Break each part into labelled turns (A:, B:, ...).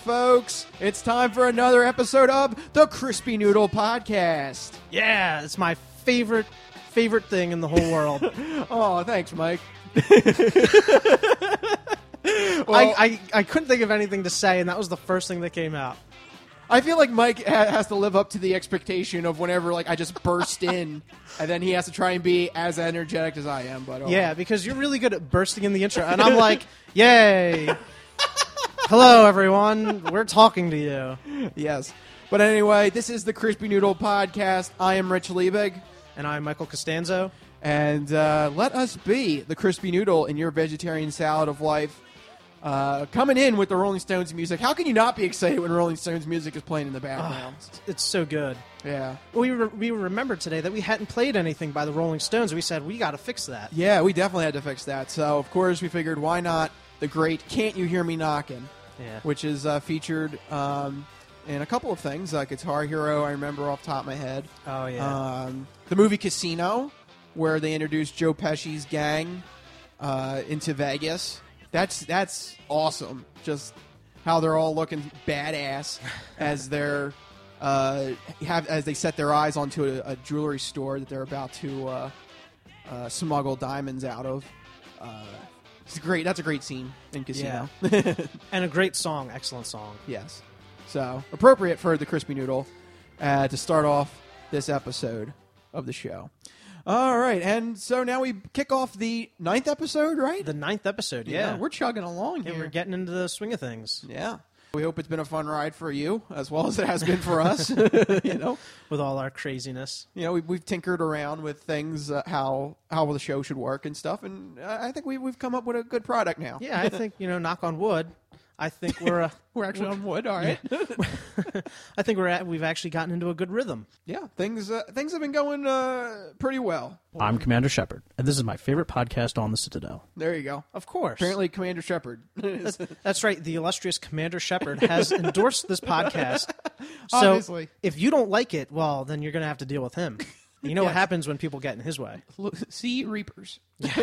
A: folks. It's time for another episode of the Crispy Noodle Podcast.
B: Yeah, it's my favorite thing in the whole world.
A: Oh, thanks, Mike.
B: I couldn't think of anything to say, and that was the first thing that came out.
A: I feel like Mike has to live up to the expectation of whenever I just burst in, and then he has to try and be as energetic as I am. But
B: Yeah, because you're really good at bursting in the intro, and I'm like, yay. Hello, everyone. We're talking to you.
A: Yes. But anyway, this is the Crispy Noodle Podcast. I am Rich Liebig.
B: And I'm Michael Costanzo.
A: And let us be the Crispy Noodle in your vegetarian salad of life. Coming in with the Rolling Stones music. How can you not be excited when Rolling Stones music is playing in the background?
B: It's so good.
A: Yeah.
B: We remembered today that we hadn't played anything by the Rolling Stones. We said, we got to fix that.
A: Yeah, we definitely had to fix that. So, of course, we figured, why not the great Can't You Hear Me Knockin'?
B: Yeah.
A: Which is featured in a couple of things. Guitar Hero, I remember off the top of my head.
B: Oh, yeah.
A: The movie Casino, where they introduced Joe Pesci's gang into Vegas. That's awesome. Just how they're all looking badass as they're as they set their eyes onto a jewelry store that they're about to smuggle diamonds out of. It's great. That's a great scene in Casino.
B: Yeah. And a great song. Excellent song.
A: Yes. So appropriate for the Crispy Noodle to start off this episode of the show. All right, and so now we kick off the 9th episode, right?
B: The 9th episode, yeah.
A: We're chugging along here.
B: And we're getting into the swing of things.
A: Yeah. We hope it's been a fun ride for you, as well as it has been for us.
B: With all our craziness.
A: We've tinkered around with things, how the show should work and stuff, and I think we've come up with a good product now.
B: Yeah, I think, knock on wood, I think we're
A: actually on wood, all right.
B: I think we've actually gotten into a good rhythm.
A: Yeah, things have been going pretty well.
C: I'm Commander Shepard, and this is my favorite podcast on the Citadel.
A: There you go.
B: Of course.
A: Apparently, Commander Shepard.
B: That's right. The illustrious Commander Shepard has endorsed this podcast. So
A: Obviously.
B: if you don't like it, well, then you're going to have to deal with him. You know what happens when people get in his way.
A: See Reapers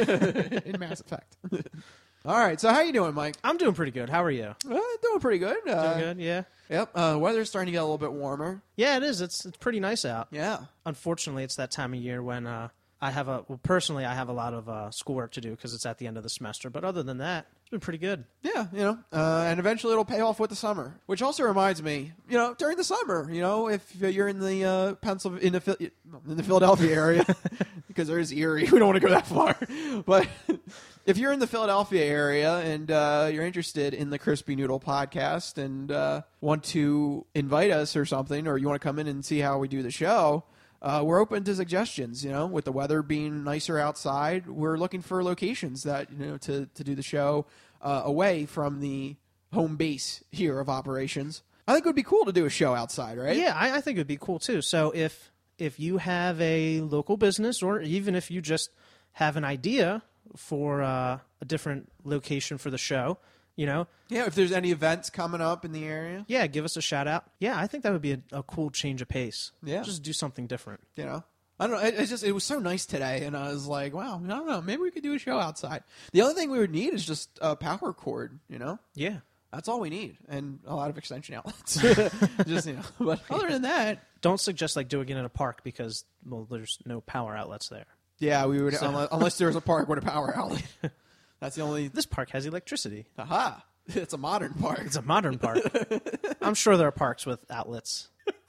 A: in Mass Effect. All right, so how you doing, Mike?
B: I'm doing pretty good. How are you?
A: Doing pretty good.
B: Doing good, yeah.
A: Yep. Weather's starting to get a little bit warmer.
B: Yeah, it is. It's pretty nice out.
A: Yeah.
B: Unfortunately, it's that time of year when I have a lot of schoolwork to do because it's at the end of the semester. But other than that, it's been pretty good.
A: Yeah, and eventually it'll pay off with the summer. Which also reminds me, during the summer, if you're in the in the Philadelphia area, because there is Erie, we don't want to go that far, but if you're in the Philadelphia area and you're interested in the Crispy Noodle Podcast and want to invite us or something, or you want to come in and see how we do the show. We're open to suggestions, with the weather being nicer outside. We're looking for locations that, to do the show away from the home base here of operations. I think it would be cool to do a show outside, right?
B: Yeah, I think it would be cool, too. So if you have a local business or even if you just have an idea for a different location for the show, Yeah,
A: if there's any events coming up in the area.
B: Yeah, give us a shout out. Yeah, I think that would be a cool change of pace.
A: Yeah.
B: Just do something different.
A: I don't know. It was so nice today, and I was like, wow, I don't know. Maybe we could do a show outside. The only thing we would need is just a power cord,
B: Yeah.
A: That's all we need, and a lot of extension outlets. Just, but other than that.
B: Don't suggest doing it in a park because, well, there's no power outlets there.
A: Yeah, we would, unless there was a park with a power outlet. That's the only...
B: This park has electricity.
A: Aha! It's a modern park.
B: It's a modern park. I'm sure there are parks with outlets.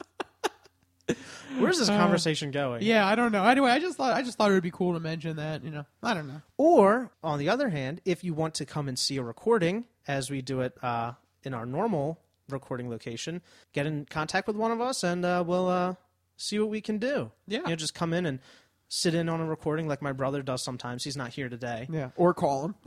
B: Where's this conversation going?
A: Yeah, I don't know. Anyway, I just thought it would be cool to mention that, I don't know.
B: Or, on the other hand, if you want to come and see a recording, as we do it in our normal recording location, get in contact with one of us and we'll see what we can do.
A: Yeah.
B: Just come in and sit in on a recording like my brother does sometimes. He's not here today.
A: Yeah. Or call him.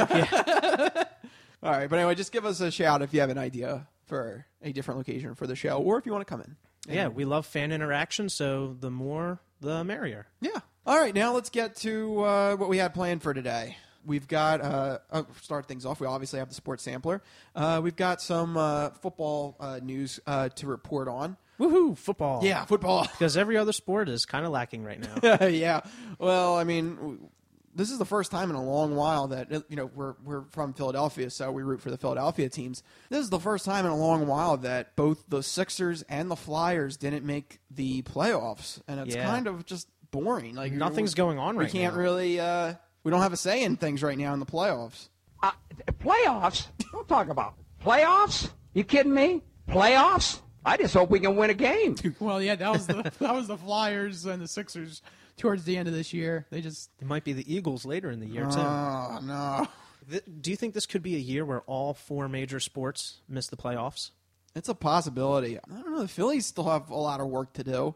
A: All right. But anyway, just give us a shout if you have an idea for a different location for the show or if you want to come in.
B: Yeah, we love fan interaction, so the more, the merrier.
A: Yeah. All right. Now let's get to what we had planned for today. We've got, start things off, we obviously have the sports sampler. We've got some football news to report on.
B: Woohoo, football.
A: Yeah, football.
B: Because every other sport is kind of lacking right now.
A: Yeah. Well, I mean, this is the first time in a long while that, we're from Philadelphia, so we root for the Philadelphia teams. This is the first time in a long while that both the Sixers and the Flyers didn't make the playoffs, and it's kind of just boring. Like
B: Nothing's going on right now.
A: We can't really. We don't have a say in things right now in the playoffs.
D: Playoffs? Don't talk about playoffs. You kidding me? Playoffs? I just hope we can win a game.
E: Well, yeah, that was the Flyers and the Sixers towards the end of this year. It
B: might be the Eagles later in the year too.
A: Oh no.
B: Do you think this could be a year where all 4 major sports miss the playoffs?
A: It's a possibility. I don't know. The Phillies still have a lot of work to do.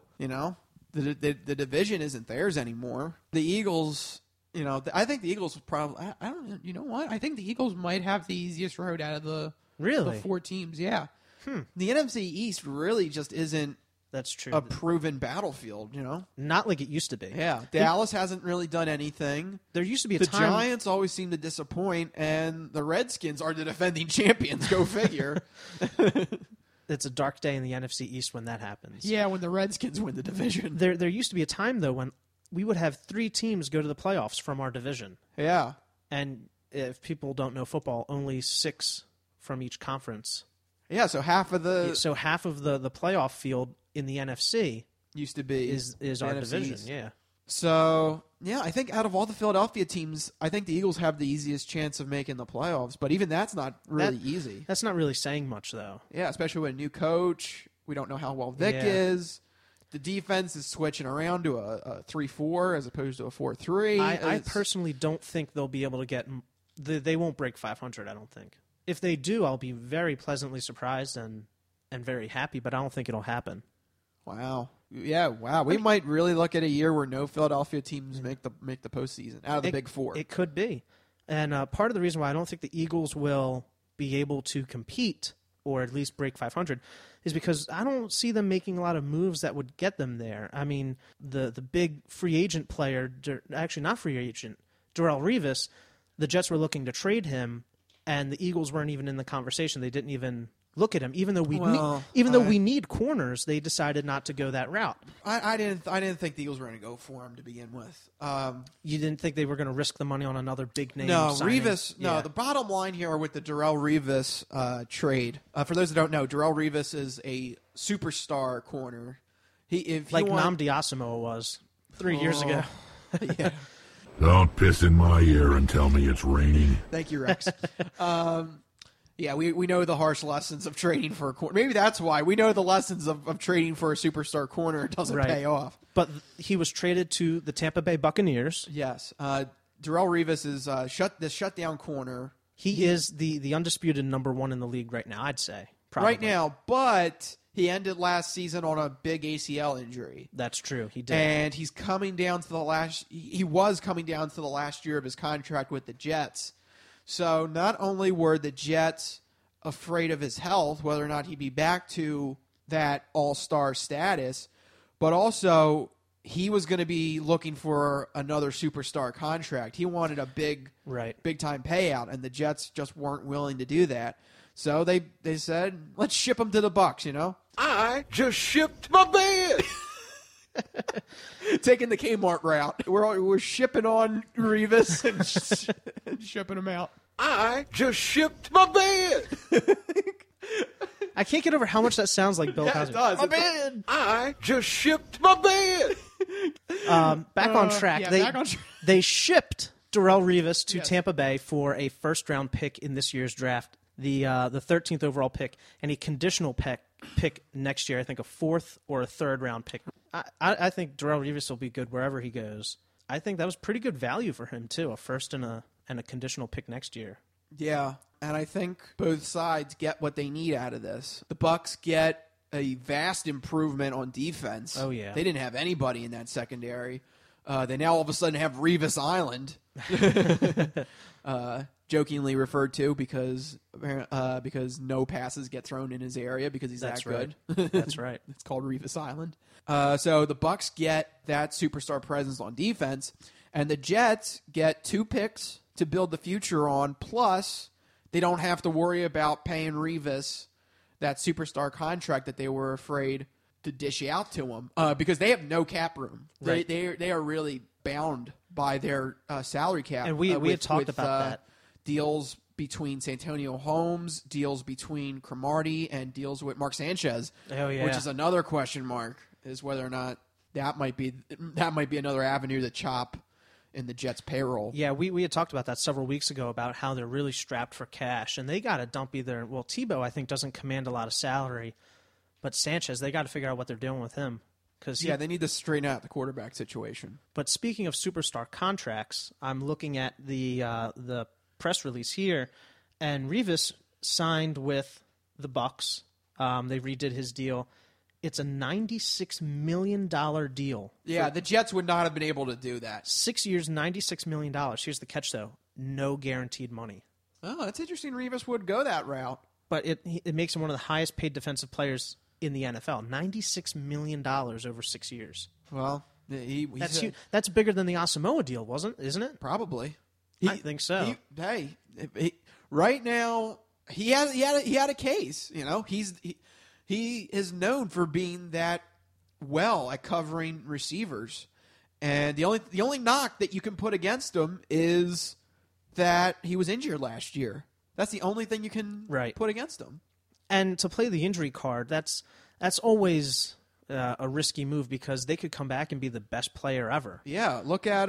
A: The division isn't theirs anymore. The Eagles. I think the Eagles would probably. I don't know.
E: You know what? I think the Eagles might have the easiest road out of the 4 teams. Yeah.
A: The NFC East really just isn't.
B: That's true.
A: A proven battlefield,
B: Not like it used to be.
A: Yeah. Dallas hasn't really done anything.
B: There used to be a
A: the
B: time.
A: The Giants always seem to disappoint, and the Redskins are the defending champions. Go figure.
B: It's a dark day in the NFC East when that happens.
A: Yeah, when the Redskins win the division.
B: There used to be a time, though, when we would have 3 teams go to the playoffs from our division.
A: Yeah.
B: And if people don't know football, only 6 from each conference.
A: Yeah, so half of the
B: playoff field in the NFC
A: used to be
B: is our division. Yeah.
A: So yeah, I think out of all the Philadelphia teams, I think the Eagles have the easiest chance of making the playoffs. But even that's not really easy.
B: That's not really saying much, though.
A: Yeah, especially with a new coach. We don't know how well Vic is. The defense is switching around to a 3-4 as opposed to a 4-3.
B: I personally don't think they'll be able to get. They won't break 500. I don't think. If they do, I'll be very pleasantly surprised and very happy. But I don't think it'll happen.
A: Wow. Yeah. Wow. We might really look at a year where no Philadelphia teams make the postseason out of the Big Four.
B: It could be, and part of the reason why I don't think the Eagles will be able to compete or at least break 500 is because I don't see them making a lot of moves that would get them there. I mean, the big free agent player, actually not free agent, Darrelle Revis, the Jets were looking to trade him, and the Eagles weren't even in the conversation. They didn't even look at him, even though we need corners. They decided not to go that route.
A: I didn't think the Eagles were going to go for him to begin with.
B: You didn't think they were going to risk the money on another big name?
A: No,
B: signing?
A: Revis. No, the bottom line here with the Darrelle Revis trade. For those that don't know, Darrelle Revis is a superstar corner.
B: Nam Diasimo was 3 years ago.
A: Yeah.
F: Don't piss in my ear and tell me it's raining.
A: Thank you, Rex. Yeah, we know the harsh lessons of trading for a corner. Maybe that's why. We know the lessons of trading for a superstar corner. It doesn't pay off.
B: But he was traded to the Tampa Bay Buccaneers.
A: Yes. Darrelle Revis is the shutdown corner.
B: He is the undisputed number 1 in the league right now, I'd say. Probably.
A: Right now, but he ended last season on a big ACL injury.
B: That's true. He did.
A: And he's coming down to the last – he was coming down to the last year of his contract with the Jets. So not only were the Jets afraid of his health, whether or not he'd be back to that all-star status, but also he was going to be looking for another superstar contract. He wanted a big-time payout, and the Jets just weren't willing to do that. So they said, let's ship him to the Bucs,
F: I just shipped my bed.
A: Taking the Kmart route. We're shipping on Revis and
E: shipping him out.
F: I just shipped my bed.
B: I can't get over how much that sounds like Bill Cosby.
A: It does.
B: My bed.
F: I just shipped my bed.
B: Back on track. They shipped Darrelle Revis to Tampa Bay for a first-round pick in this year's draft, the 13th overall pick, and a conditional pick next year. I think a 4th or a 3rd round pick. I think Darrelle Revis will be good wherever he goes. I think that was pretty good value for him too, a first and a conditional pick next year.
A: Yeah, and I think both sides get what they need out of this. The Bucs get a vast improvement on defense.
B: Oh yeah,
A: they didn't have anybody in that secondary. They now all of a sudden have Revis Island, jokingly referred to because no passes get thrown in his area because he's that good.
B: That's right.
A: It's called Revis Island. So the Bucs get that superstar presence on defense, and the Jets get 2 picks to build the future on. Plus, they don't have to worry about paying Revis that superstar contract that they were afraid to dish out to him because they have no cap room.
B: Right.
A: They are really bound by their salary cap.
B: And we had talked about that.
A: Deals between Santonio Holmes, deals between Cromartie, and deals with Mark Sanchez.
B: Oh, yeah.
A: Which is another question mark, is whether or not that might be another avenue to chop in the Jets' payroll.
B: Yeah, we had talked about that several weeks ago about how they're really strapped for cash, and they got to dump either. Well, Tebow I think doesn't command a lot of salary, but Sanchez, they got to figure out what they're doing with him.
A: Yeah, they need to straighten out the quarterback situation.
B: But speaking of superstar contracts, I'm looking at the press release here, and Revis signed with the Bucs. They redid his deal. It's a $96 million deal.
A: Yeah, the Jets would not have been able to do that.
B: 6 years, $96 million. Here's the catch, though. No guaranteed money.
A: Oh, that's interesting. Revis would go that route.
B: But it makes him one of the highest paid defensive players in the NFL. $96 million over 6 years.
A: Well,
B: That's huge. That's bigger than the Asamoah deal, isn't it?
A: Probably.
B: I think so.
A: Right now he had a case. You know, he is known for being that well at covering receivers, and the only knock that you can put against him is that he was injured last year. That's the only thing you can put against him.
B: And to play the injury card, that's always a risky move because they could come back and be the best player ever.
A: Yeah, look at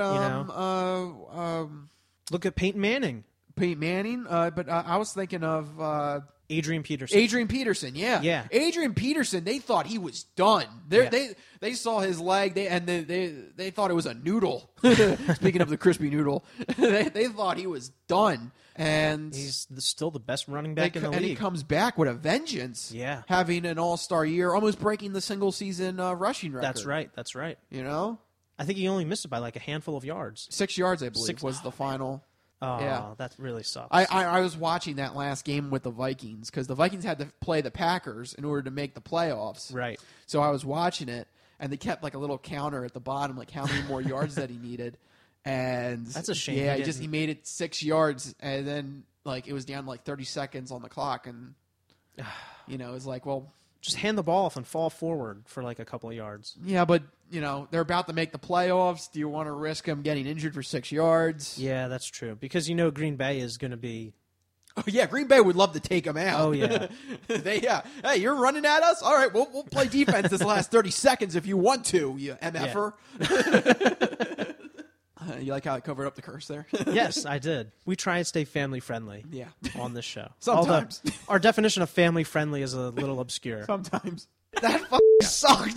B: look at Peyton Manning.
A: But I was thinking of
B: Adrian Peterson.
A: Adrian Peterson, yeah. Adrian Peterson, they thought he was done. They saw his leg, they thought it was a noodle. Speaking of the crispy noodle, they thought he was done. And
B: he's still the best running back in the league.
A: And he comes back with a vengeance.
B: Yeah,
A: having an all-star year, almost breaking the single-season rushing record.
B: That's right.
A: You know,
B: I think he only missed it by like a handful of yards.
A: 6 yards, I believe, was the final.
B: Oh,
A: yeah.
B: That really sucks.
A: I was watching that last game with the Vikings because the Vikings had to play the Packers in order to make the playoffs.
B: Right.
A: So I was watching it, and they kept like a little counter at the bottom, like how many more yards that he needed. And
B: that's a shame.
A: Yeah, he made it 6 yards, and then like it was down like 30 seconds on the clock, and it was like, well,
B: just hand the ball off and fall forward for like a couple of yards.
A: Yeah, but they're about to make the playoffs. Do you want to risk him getting injured for 6 yards?
B: Yeah, that's true because Green Bay is going to be.
A: Oh yeah, Green Bay would love to take him out.
B: Oh yeah,
A: Hey, you're running at us. All right, we'll play defense this last 30 seconds if you want to. You mf'er. Yeah. You like how I covered up the curse there?
B: Yes, I did. We try and stay family friendly.
A: Yeah.
B: On this show.
A: Sometimes.
B: Although our definition of family friendly is a little obscure.
A: Sometimes. That fucking sucked.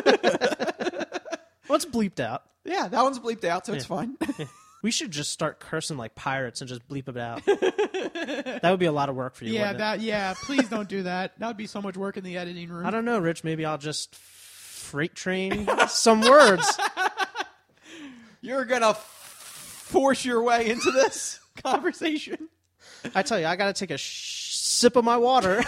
B: Well, it's bleeped out.
A: Yeah, that one's bleeped out, so it's fine.
B: We should just start cursing like pirates and just bleep it out. That would be a lot of work for you.
E: Yeah, please don't do that. That would be so much work in the editing room.
B: I don't know, Rich. Maybe I'll just freight train some words.
A: You're going to force your way into this conversation.
B: I tell you, I got to take a sip of my water.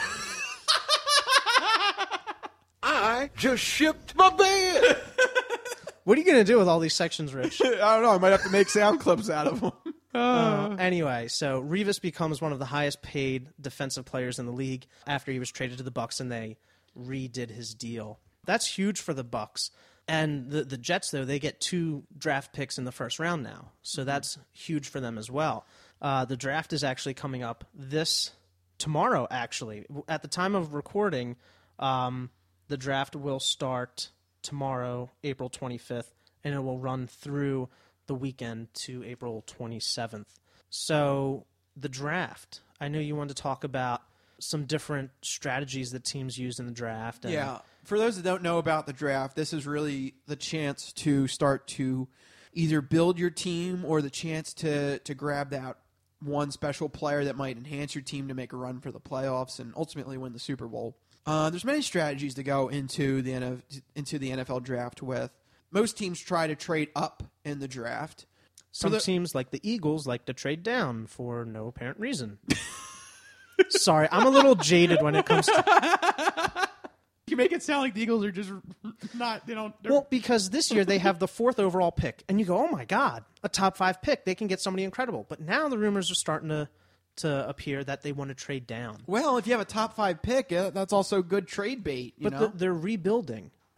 G: I just shipped my bed.
B: What are you going to do with all these sections, Rich?
A: I don't know. I might have to make sound clips out of them.
B: Anyway, so Revis becomes one of the highest paid defensive players in the league after he was traded to the Bucs, and they redid his deal. That's huge for the Bucs. And the Jets, though, they get 2 draft picks in the first round now. So that's huge for them as well. The draft is actually coming up tomorrow, actually. At the time of recording, the draft will start tomorrow, April 25th, and it will run through the weekend to April 27th. So the draft, I know you wanted to talk about some different strategies that teams use in the draft.
A: Yeah. For those that don't know about the draft, this is really the chance to start to either build your team or the chance to grab that one special player that might enhance your team to make a run for the playoffs and ultimately win the Super Bowl. There's many strategies to go into the NFL draft with. Most teams try to trade up in the draft.
B: Some teams, like the Eagles, like to trade down for no apparent reason. Sorry, I'm a little jaded when it comes to...
E: You make it sound like the Eagles are just not,
B: Well, because this year they have the 4th overall pick, and you go, oh my God, a top 5 pick. They can get somebody incredible. But now the rumors are starting to appear that they want to trade down.
A: Well, if you have a top 5 pick, that's also good trade bait.
B: But they're rebuilding.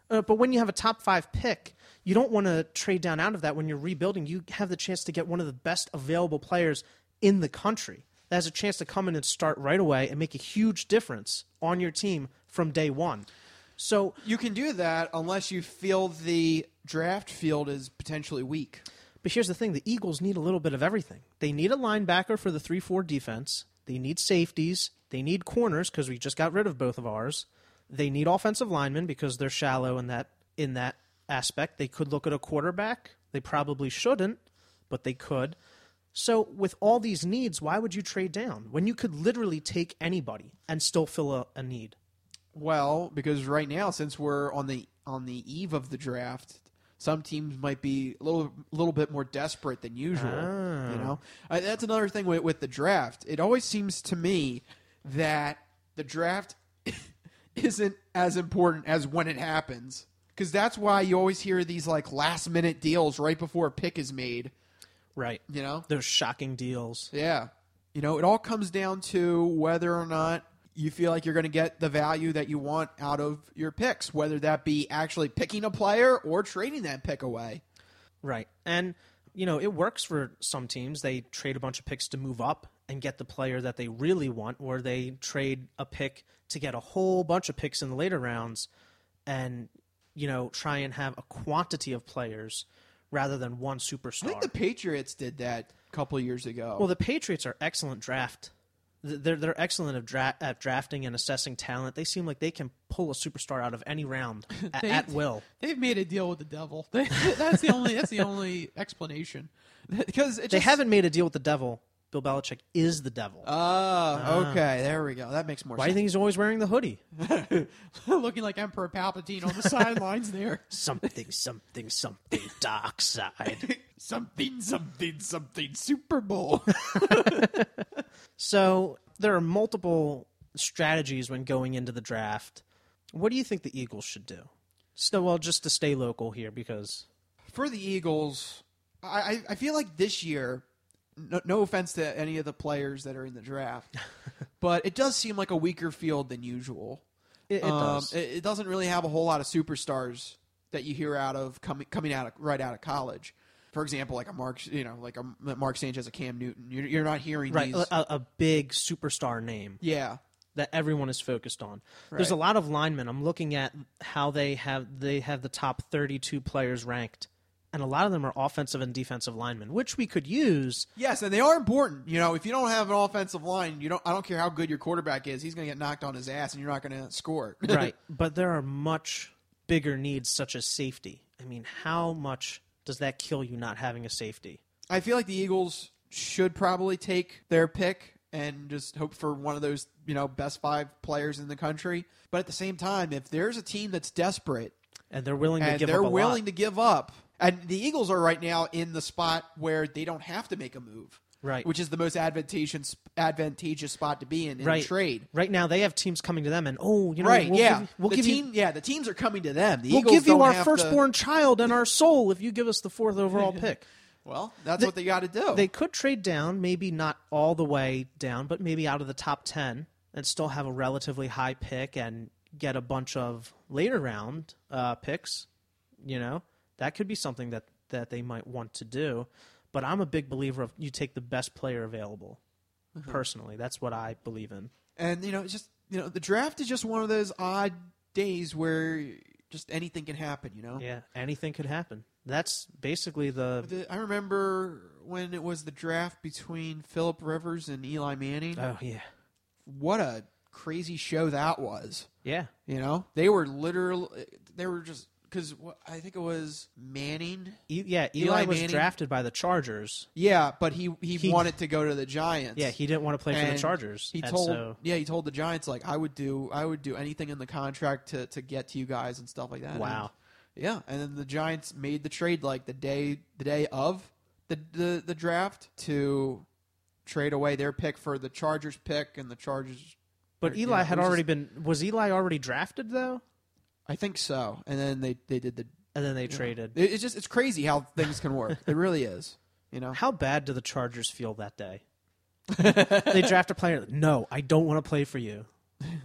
B: But when you have a top 5 pick, you don't want to trade down out of that when you're rebuilding. You have the chance to get one of the best available players in the country that has a chance to come in and start right away and make a huge difference on your team from day one. So
A: You can do that unless you feel the draft field is potentially weak.
B: But here's the thing. The Eagles need a little bit of everything. They need a linebacker for the 3-4 defense. They need safeties. They need corners because we just got rid of both of ours. They need offensive linemen because they're shallow in that aspect. They could look at a quarterback. They probably shouldn't, but they could. So with all these needs, why would you trade down when you could literally take anybody and still fill a need?
A: Well, because right now, since we're on the eve of the draft, some teams might be a little bit more desperate than usual. You know, that's another thing with the draft. It always seems to me that the draft isn't as important as when it happens, because that's why you always hear these like last minute deals right before a pick is made.
B: Right.
A: You know,
B: Those shocking deals.
A: yeah. You know, it all comes down to whether or not you feel like you're going to get the value that you want out of your picks, whether that be actually picking a player or trading that pick away.
B: Right. And, you know, it works for some teams. They trade a bunch of picks to move up and get the player that they really want, or they trade a pick to get a whole bunch of picks in the later rounds and, you know, try and have a quantity of players rather than one superstar.
A: I think the Patriots did that a couple of years ago.
B: Well, the Patriots are excellent draft. They're excellent at drafting and assessing talent. They seem like they can pull a superstar out of any round at will.
E: They've made a deal with the devil. That's the only explanation.
A: because
B: They haven't made a deal with the devil. Bill Belichick is the devil.
A: Oh, okay. There we go. That makes more
B: Why do you
A: sense.
B: think he's always wearing the hoodie?
E: Looking like Emperor Palpatine on the sidelines there.
B: Something, dark side.
A: Something, Super Bowl.
B: So there are multiple strategies when going into the draft. What do you think the Eagles should do? So, well, just to stay local here, because
A: For the Eagles, I feel like this year, no offense to any of the players that are in the draft, but it does seem like a weaker field than usual.
B: it does.
A: It doesn't really have a whole lot of superstars that you hear out of coming out of college. For example, like a Mark Sanchez, a Cam Newton. You're not hearing
B: Right,
A: these.
B: a big superstar name
A: Yeah,
B: that everyone is focused on.
A: Right.
B: There's a lot of linemen. I'm looking at how they have the top 32 players ranked, and a lot of them are offensive and defensive linemen, which we could use.
A: yes, and they are important. You know, if you don't have an offensive line, I don't care how good your quarterback is. He's going to get knocked on his ass, and you're not going to score.
B: Right, but there are much bigger needs, such as safety. I mean, how much does that kill you not having a safety?
A: I feel like the Eagles should probably take their pick and just hope for one of those, best 5 players in the country. But at the same time, if there's a team that's desperate
B: And they're willing to
A: and
B: give
A: they're
B: up a
A: willing
B: lot.
A: to give up, and the Eagles are right now in the spot where they don't have to make a move,
B: Right.
A: Which is the most advantageous spot to be in
B: right.
A: trade.
B: Right now, they have teams coming to them, and
A: Right?
B: we'll
A: the
B: give
A: team.
B: you.
A: Yeah, the teams are coming to them. The
B: We'll
A: Eagles
B: give you
A: don't
B: our
A: have
B: firstborn child and our soul if you give us the 4th overall pick.
A: Well, that's what they got to do.
B: They could trade down, maybe not all the way down, but maybe out of the top 10 and still have a relatively high pick and get a bunch of later round picks. That could be something that they might want to do. But I'm a big believer of you take the best player available. Personally, that's what I believe in.
A: And it's just the draft is just one of those odd days where just anything can happen.
B: Yeah, anything could happen. That's basically
A: I remember when it was the draft between Phillip Rivers and Eli Manning.
B: Oh yeah,
A: What a crazy show that was.
B: yeah.
A: They were just because I think it was Manning.
B: Eli was
A: Manning.
B: drafted by the Chargers.
A: Yeah, but he wanted to go to the Giants.
B: Yeah, he didn't want to play for the
A: And
B: Chargers.
A: He
B: and
A: told
B: so-
A: he told the Giants like I would do anything in the contract to get to you guys and stuff like that.
B: Wow.
A: And, yeah, and then the Giants made the trade like the day of the draft to trade away their pick for the Chargers pick, and the Chargers.
B: But
A: you
B: Eli
A: know,
B: had
A: it was
B: already
A: just-
B: been. Was Eli already drafted though?
A: I think so, and then they did the.
B: And then they traded.
A: It's crazy how things can work. It really is.
B: How bad do the Chargers feel that day? They draft a player. No, I don't want to play for you.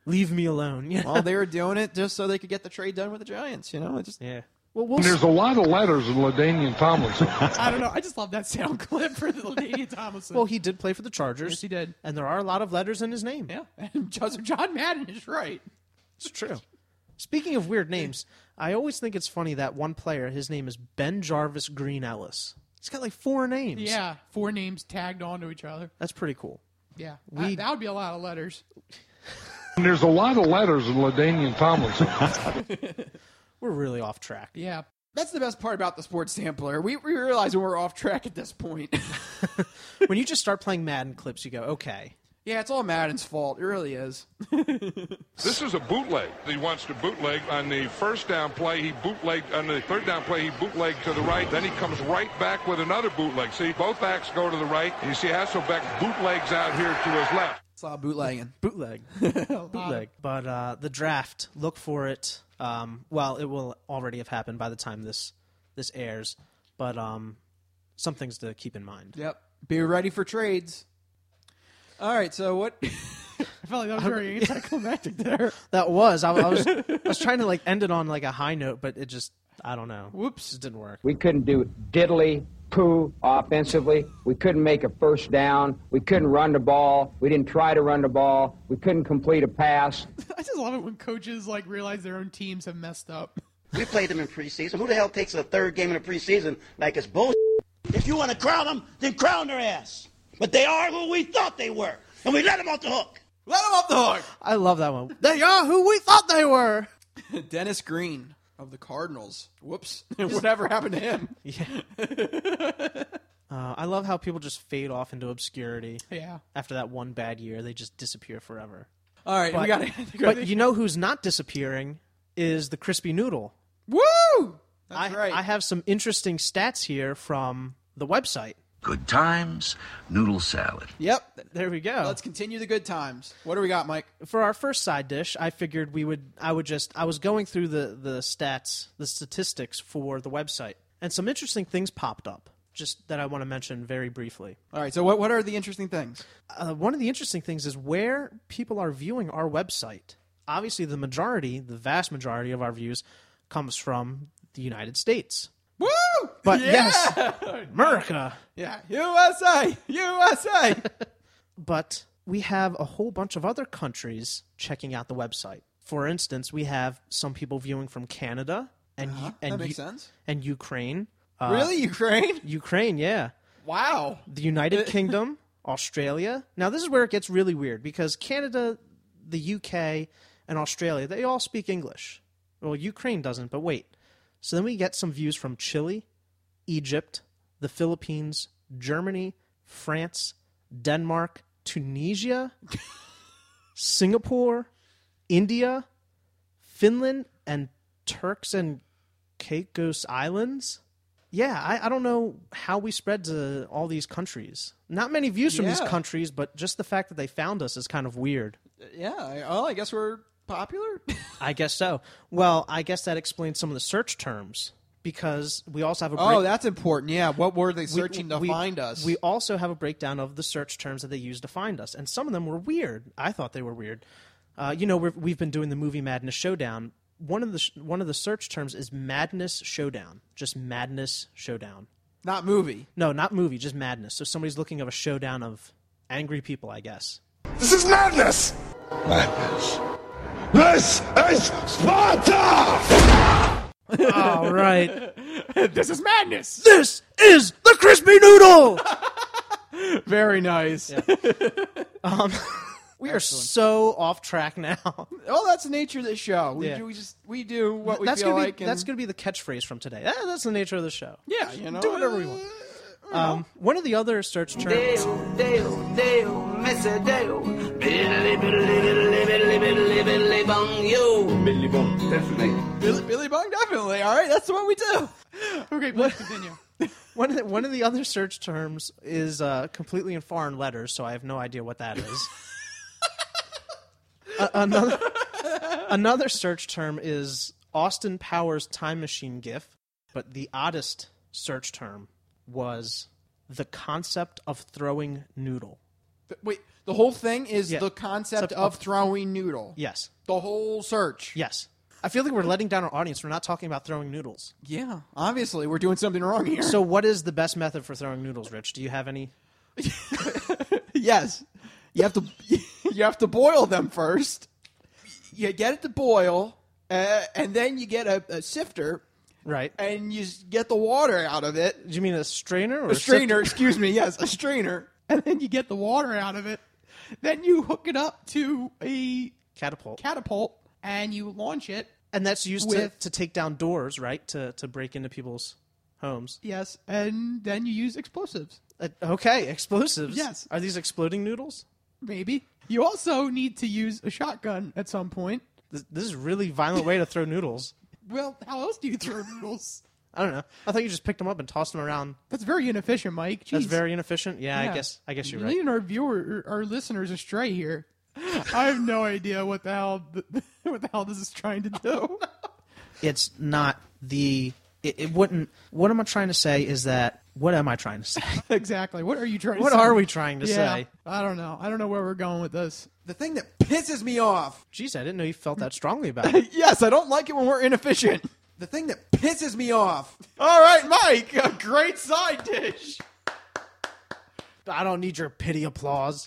B: Leave me alone. Yeah.
A: Well, they were doing it just so they could get the trade done with the Giants. It just
B: Yeah. Well,
G: And there's a lot of letters in LaDainian Tomlinson.
E: I don't know. I just love that sound clip for the LaDainian Tomlinson.
B: well, he did play for the Chargers.
E: Yes, he did.
B: And there are a lot of letters in his name.
E: Yeah, and John Madden is right.
B: It's true. Speaking of weird names, I always think it's funny that one player, his name is Ben Jarvis Green Ellis. He's got like 4 names.
E: Yeah, 4 names tagged onto each other.
B: That's pretty cool.
E: Yeah,
B: We-
E: that would be a lot of letters.
G: And there's a lot of letters in LaDainian Tomlinson.
B: We're really off track.
E: Yeah.
A: that's the best part about the Sports Sampler. We realize when we're off track at this point.
B: When you just start playing Madden clips, you go, okay.
A: Yeah, it's all Madden's fault. It really is.
G: This is a bootleg. He wants to bootleg on the first down play. He bootlegged on the third down play. He bootlegged to the right. Then he comes right back with another bootleg. See, both backs go to the right. And you see Hasselbeck bootlegs out here to his left.
A: It's all bootlegging.
B: Bootleg. Bootleg. But the draft, look for it. Well, it will already have happened by the time this airs. But some things to keep in mind.
A: Yep. Be ready for trades. All right, so what?
E: I felt like that was very anticlimactic there.
B: That was. I was trying to end it on a high note, but it just, I don't know.
A: Whoops.
B: It didn't work.
D: We couldn't do diddly poo offensively. We couldn't make a first down. We couldn't run the ball. We didn't try to run the ball. We couldn't complete a pass.
E: I just love it when coaches realize their own teams have messed up.
H: We played them in preseason. Who the hell takes a third game in the preseason like it's bullshit? If you want to crown them, then crown their ass. But they are who we thought they were, and we let them off the hook.
A: Let him off the hook.
B: I love that one. They are who we thought they were.
A: Dennis Green of the Cardinals. Whoops. Whatever happened to him?
B: I love how people just fade off into obscurity.
E: Yeah.
B: After that one bad year, they just disappear forever.
A: All right, we got to.
B: But you know who's not disappearing is the crispy noodle.
A: Woo! That's right.
B: I have some interesting stats here from the website.
I: Good times, noodle salad.
A: Yep.
B: There we go.
A: Let's continue the good times. What do we got, Mike?
B: For our first side dish, I figured I was going through the stats, the statistics for the website, and some interesting things popped up, just that I want to mention very briefly.
A: All right, so what are the interesting things?
B: One of the interesting things is where people are viewing our website. Obviously, the vast majority of our views comes from the United States.
A: Woo!
B: But
A: yeah!
B: yes, America.
A: Yeah, USA! USA!
B: But we have a whole bunch of other countries checking out the website. For instance, we have some people viewing from Canada and
A: that makes sense.
B: and Ukraine.
A: Really? Ukraine?
B: Ukraine, yeah.
A: Wow.
B: The United Kingdom, Australia. Now, this is where it gets really weird because Canada, the UK, and Australia, they all speak English. Well, Ukraine doesn't, but wait. So then we get some views from Chile, Egypt, the Philippines, Germany, France, Denmark, Tunisia, Singapore, India, Finland, and Turks and Caicos Islands. Yeah, I don't know how we spread to all these countries. Not many views from these countries, but just the fact that they found us is kind of weird.
A: Yeah, I guess we're popular.
B: I guess so. Well, I guess that explains some of the search terms because we also have a
A: Oh, that's important. Yeah, what were they searching to
B: we
A: find us?
B: We also have a breakdown of the search terms that they used to find us, and some of them were weird. I thought they were weird. We've been doing the Movie Madness Showdown. One of the search terms is Madness Showdown. Just Madness Showdown.
A: Not movie.
B: No, not movie, just madness. So somebody's looking at a showdown of angry people, I guess.
G: This is madness! Madness. This is Sparta!
B: All right.
A: This is madness.
B: This is the crispy noodle.
A: Very nice.
B: Yeah. We are so off track now.
A: Oh, that's the nature of the show. We do what we feel like.
B: That's going to be the catchphrase from today. That's the nature of the show.
A: Yeah,
B: do whatever we want. One of the other search terms.
A: Billy Bong, definitely. All right, that's what we do.
E: Okay, please continue.
B: One of the other search terms is completely in foreign letters, so I have no idea what that is. Another search term is Austin Powers Time Machine GIF, but the oddest search term was the concept of throwing noodle.
A: Wait, the whole thing is
B: Yeah.
A: the concept
B: Except
A: of throwing noodle.
B: Yes.
A: The whole search.
B: Yes. I feel like we're letting down our audience. We're not talking about throwing noodles.
A: Yeah, obviously we're doing something wrong here.
B: So what is the best method for throwing noodles, Rich? Do you have any?
A: yes, you have to boil them first. You get it to boil, and then you get a sifter,
B: Right.
A: and you get the water out of it.
B: Do you mean a strainer or
A: A strainer,
B: sifter?
A: excuse me. Yes, a strainer.
E: And then you get the water out of it. Then you hook it up to a
B: Catapult.
E: and you launch it.
B: And that's used
E: With-
B: to take down doors, right? To break into people's homes.
E: Yes, and then you use explosives.
B: Okay, explosives.
E: Yes.
B: Are these exploding noodles?
E: Maybe. You also need to use a shotgun at some point.
B: This is a really violent way to throw noodles.
E: Well, how else do you throw noodles?
B: I don't know. I thought you just picked them up and tossed them around.
E: That's very inefficient, Mike. Jeez.
B: That's very inefficient. Yeah, I guess you're
E: You're
B: right.
E: leading our listeners astray here. I have no idea what the hell this is trying to do.
B: It's not the. It wouldn't. What am I trying to say? Is that what am I trying to say?
E: Exactly. What are you trying to
B: What
E: say?
B: are we trying to
E: Yeah,
B: say?
E: I don't know. I don't know where we're going with this.
A: The thing that pisses me off.
B: Jeez, I didn't know you felt that strongly about it.
A: Yes, I don't like it when we're inefficient. The thing that pisses me off. All right, Mike, a great side dish.
B: I don't need your pity applause.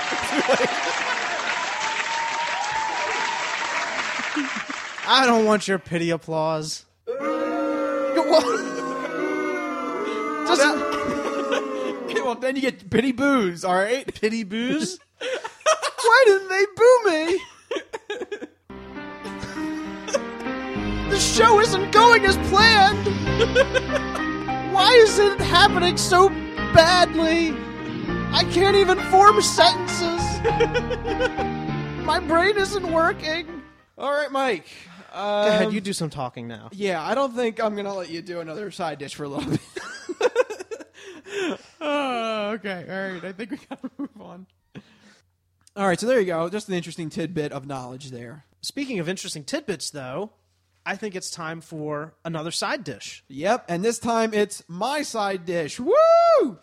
B: I don't want your pity applause.
A: Well, then you get pity boos, all right?
B: Pity boos?
A: Why didn't they boo me?
B: The show isn't going as planned. Why is it happening so badly? I can't even form sentences. My brain isn't working.
A: All right, Mike.
B: Go ahead, you do some talking now.
A: Yeah, I don't think I'm going to let you do another side dish for a little bit.
E: Okay. All right. I think we got to move on.
A: All right, so there you go. Just an interesting tidbit of knowledge there.
B: Speaking of interesting tidbits, though, I think it's time for another side dish.
A: Yep, and this time it's my side dish. Woo!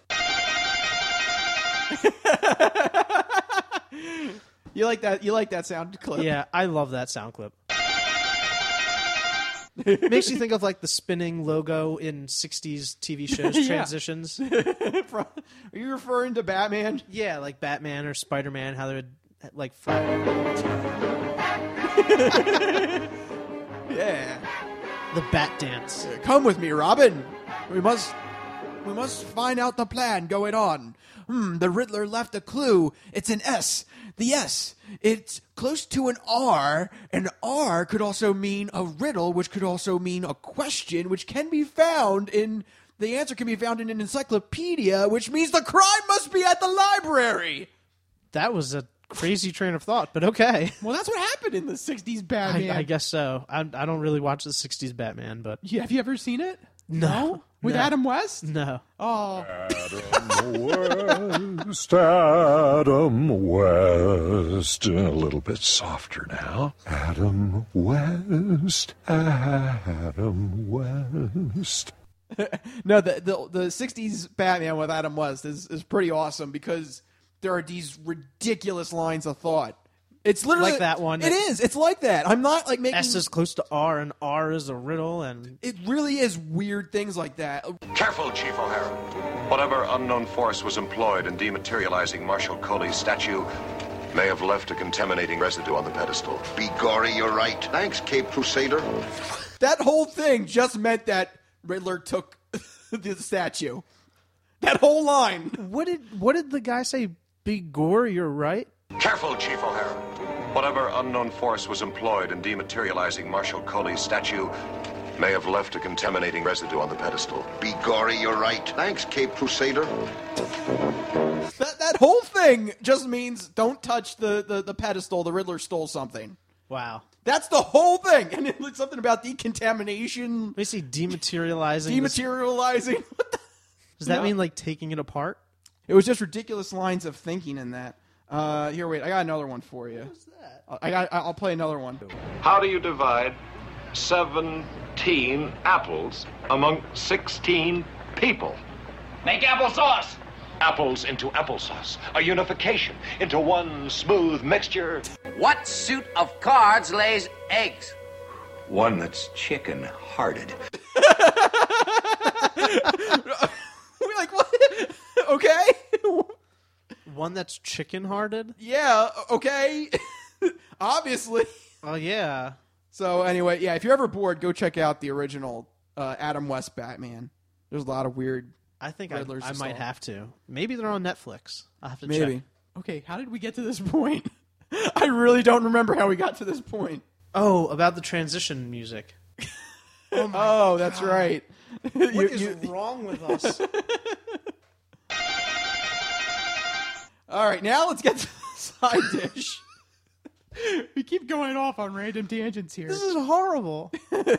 A: You like that? You like that sound clip?
B: Yeah, I love that sound clip. Makes you think of like the spinning logo in 60s TV shows
A: Yeah.
B: transitions.
A: Are you referring to Batman?
B: Yeah, like Batman or Spider-Man, how they would like
A: Yeah.
B: the bat dance.
A: Come with me, Robin. We must find out the plan going on. The Riddler left a clue. It's an S. The S. It's close to an R, and R could also mean a riddle, which could also mean a question, which can be found in... The answer can be found in an encyclopedia, which means the crime must be at the library.
B: That was a crazy train of thought, but okay.
E: Well, that's what happened in the 60s Batman.
B: I guess so. I don't really watch the 60s Batman, but...
E: Yeah, have you ever seen it?
B: No.
E: With
B: No.
E: Adam West?
B: No.
E: Oh.
F: Adam West. A little bit softer now. Adam West. Adam West.
A: No, the 60s Batman with Adam West is pretty awesome because there are these ridiculous lines of thought. It's literally
B: Like that one.
A: It is. It's like that. I'm not like making
B: S is close to R, and R is a riddle, and...
A: It really is weird things like that.
J: Careful, Chief O'Hara. Whatever unknown force was employed in dematerializing Marshal Coley's statue may have left a contaminating residue on the pedestal.
I: Be gory, you're right. Thanks, Cape Crusader.
A: That whole thing just meant that Riddler took the statue. That whole line.
B: What did the guy say? Be gory, you're right?
J: Careful, Chief O'Hara. Whatever unknown force was employed in dematerializing Marshal Coley's statue may have left a contaminating residue on the pedestal.
I: Be gory, you're right. Thanks, Cape Crusader.
A: That whole thing just means don't touch the pedestal. The Riddler stole something.
B: Wow.
A: That's the whole thing. And it's something about decontamination.
B: Let me see, dematerializing.
A: Dematerializing. What the?
B: Does that mean like taking it apart?
A: It was just ridiculous lines of thinking in that. Here, wait. I got another one for you.
B: What's that?
A: I'll play another one.
J: How do you divide 17 apples among 16 people?
K: Make applesauce.
J: apples into applesauce, a unification into one smooth mixture.
K: What suit of cards lays eggs?
J: One that's chicken-hearted.
A: We're like, what? Okay.
B: One that's chicken-hearted?
A: Yeah, okay. Obviously.
B: Oh, yeah.
A: So anyway, yeah, if you're ever bored, go check out the original Adam West Batman. There's a lot of weird
B: I think I
A: Riddlers to
B: might
A: solve.
B: have to. Maybe they're on Netflix. I'll have to
A: Maybe.
B: check.
E: Okay, how did we get to this point?
A: I really don't remember how we got to this point.
B: Oh, about the transition music.
A: Oh, that's right.
B: What is wrong with us?
A: All right, now let's get to the side dish.
E: We keep going off on random tangents here.
B: This is horrible.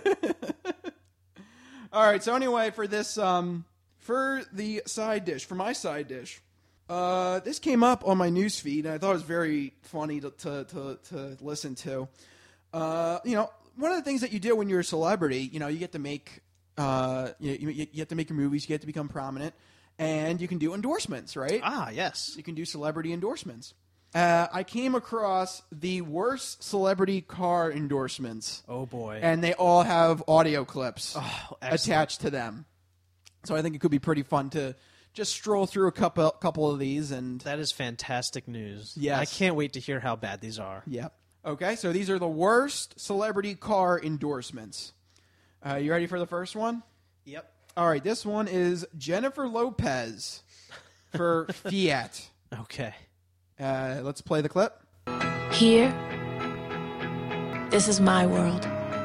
A: All right, so anyway, for this, for the side dish, for my side dish, this came up on my news feed, and I thought it was very funny to listen to. You know, one of the things that you do when you're a celebrity, you know, you get to make, you get to make your movies, you get to become prominent, and you can do endorsements, right?
B: Ah, yes.
A: You can do celebrity endorsements. I came across the worst celebrity car endorsements.
B: Oh, boy.
A: And they all have audio clips
B: excellent.
A: attached to them. So I think it could be pretty fun to just stroll through a couple of these. And
B: that is fantastic news.
A: Yes.
B: I can't wait to hear how bad these are.
A: Yep. Okay, so these are the worst celebrity car endorsements. You ready for the first one?
B: Yep.
A: All right, this one is Jennifer Lopez for Fiat.
B: Okay.
A: Let's play the clip.
L: Here, this is my world.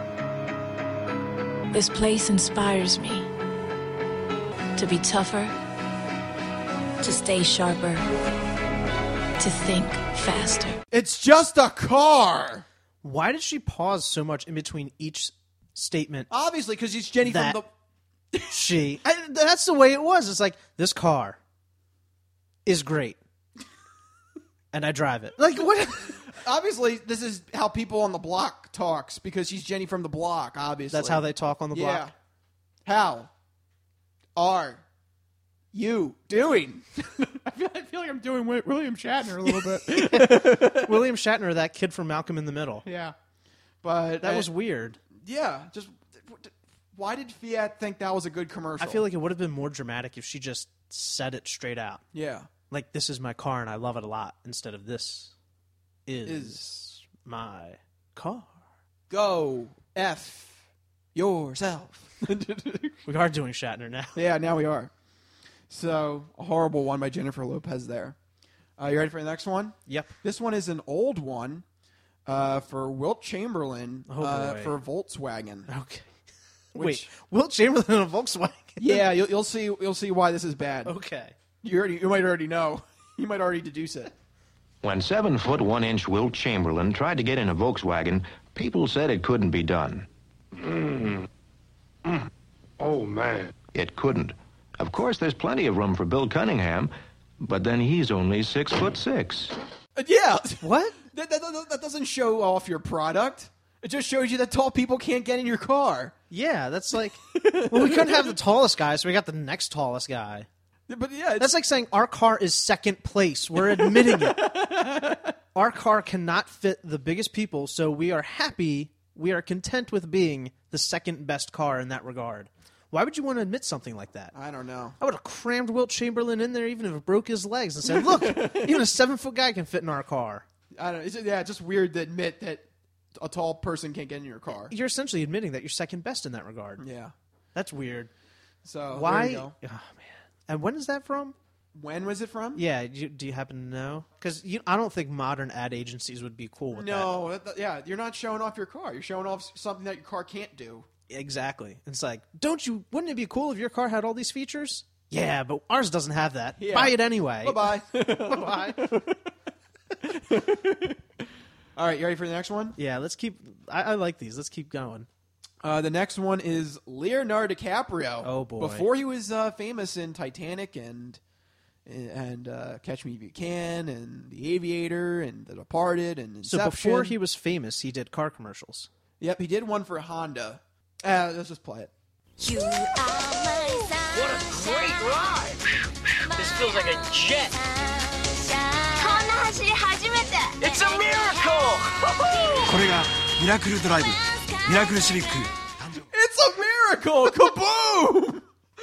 L: This place inspires me to be tougher, to stay sharper, to think faster.
A: It's just a car.
B: Why did she pause so much in between each statement?
A: Obviously, because she's Jenny from the...
B: That's the way it was. It's like, this car is great. And I drive it. Like, what?
A: Obviously, this is how people on the block talks, because she's Jenny from the block, obviously.
B: That's how they talk on the block?
A: Yeah. How are you doing?
E: I feel like I'm doing William Shatner a little bit.
B: William Shatner, that kid from Malcolm in the Middle.
E: Yeah.
A: But
B: that was weird.
A: Yeah. Just why did Fiat think that was a good commercial?
B: I feel like it would have been more dramatic if she just said it straight out.
A: Yeah.
B: Like, this is my car and I love it a lot, instead of this is my car.
A: Go F yourself.
B: We are doing Shatner now.
A: Yeah, now we are. So, a horrible one by Jennifer Lopez there. You ready for the next one?
B: Yep.
A: This one is an old one for Wilt Chamberlain for Volkswagen.
B: Okay. Wait, Wilt Chamberlain in a Volkswagen?
A: Yeah, you'll see why this is bad.
B: Okay.
A: You might already know. You might already deduce it.
M: When 7-foot 1-inch Wilt Chamberlain tried to get in a Volkswagen, people said it couldn't be done.
J: Oh, man.
M: It couldn't. Of course, there's plenty of room for Bill Cunningham, but then he's only 6'6".
A: Yeah.
B: What?
A: That doesn't show off your product. It just shows you that tall people can't get in your car.
B: Yeah, that's like... Well, we couldn't have the tallest guy, so we got the next tallest guy.
A: But yeah,
B: that's like saying our car is second place. We're admitting it. Our car cannot fit the biggest people, so we are happy, we are content with being the second best car in that regard. Why would you want to admit something like that?
A: I don't know.
B: I would have crammed Wilt Chamberlain in there even if it broke his legs and said, look, even a 7-foot guy can fit in our car.
A: I don't know. It's just weird to admit that a tall person can't get in your car.
B: You're essentially admitting that you're second best in that regard.
A: Yeah.
B: That's weird.
A: So,
B: why?
A: there you go.
B: Oh, man. And when is that from?
A: When was it from?
B: Yeah, do you happen to know? Because I don't think modern ad agencies would be cool with that.
A: No, yeah, you're not showing off your car. You're showing off something that your car can't do.
B: Exactly. It's like, wouldn't it be cool if your car had all these features? Yeah, but ours doesn't have that.
A: Yeah.
B: Buy it anyway.
A: Bye-bye.
B: Bye-bye.
A: All right, you ready for the next one?
B: Yeah, let's keep... I like these. Let's keep going.
A: The next one is Leonardo DiCaprio.
B: Oh, boy.
A: Before he was famous in Titanic and Catch Me If You Can and The Aviator and The Departed and Inception.
B: So before he was famous, he did car commercials.
A: Yep, he did one for Honda. Let's just play it.
N: You are my
K: What a great ride! This feels like a jet. It's a miracle!
N: これがミラクルドライブ、ミラクルシビック。
A: It's a miracle! Kaboom!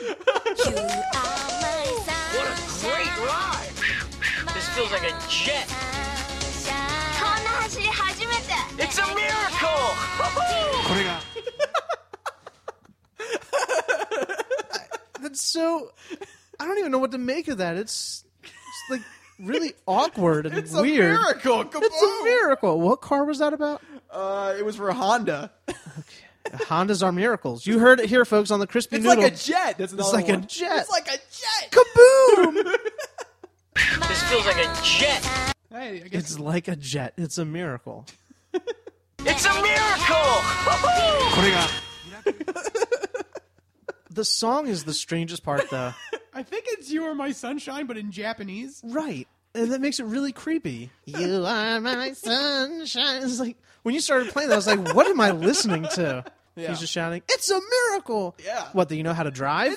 K: What a great ride! This feels like a jet. It's a miracle!
N: これが
B: That's so. I don't even know what to make of that. It's like really awkward and
A: It's
B: weird.
A: a miracle! Kaboom!
B: It's a miracle. What car was that about?
A: It was for Honda.
B: Hondas are miracles. You heard it here, folks, on the Crispy
A: It's
B: Noodle.
A: like a jet. That's another
B: It's like
A: one.
B: a jet.
A: It's like a jet.
B: Kaboom!
K: This feels like a jet.
E: Hey, I guess
B: It's like a jet. It's a miracle.
K: It's a miracle!
N: これが
B: The song is the strangest part, though.
E: I think it's "You Are My Sunshine," but in Japanese.
B: Right. And that makes it really creepy. You are my sunshine. It's like, when you started playing that, I was like, what am I listening to?
A: Yeah.
B: He's just shouting, it's a miracle.
A: Yeah.
B: What, do you know how to drive?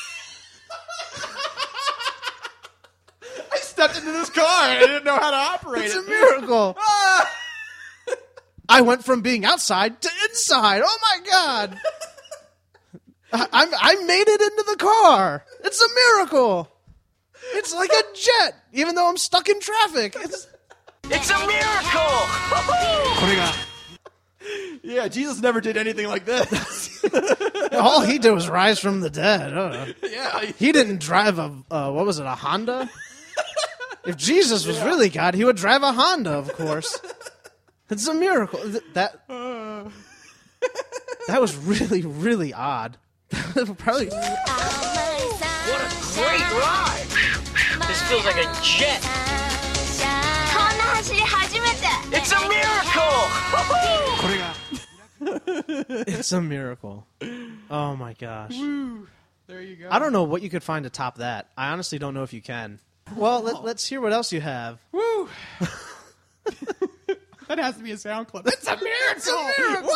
A: I stepped into this car and I didn't know how to operate
B: It's
A: it.
B: a miracle.
A: Ah!
B: I went from being outside to inside. Oh my God. I made it into the car. It's a miracle. It's like a jet, even though I'm stuck in traffic.
K: It's a miracle!
N: これが
A: Yeah, Jesus never did anything like this.
B: All he did was rise from the dead.
A: Yeah.
B: He didn't drive a, what was it, a Honda? If Jesus was really God, he would drive a Honda, of course. It's a miracle. That was really, really odd. Probably.
K: What a great ride! This feels like a jet. It's a miracle!
N: これが
B: It's a miracle. Oh my gosh.
E: Woo. There you go.
B: I don't know what you could find to top that. I honestly don't know if you can. Well, let's hear what else you have.
E: Woo. That has to be a sound clip. It's a miracle.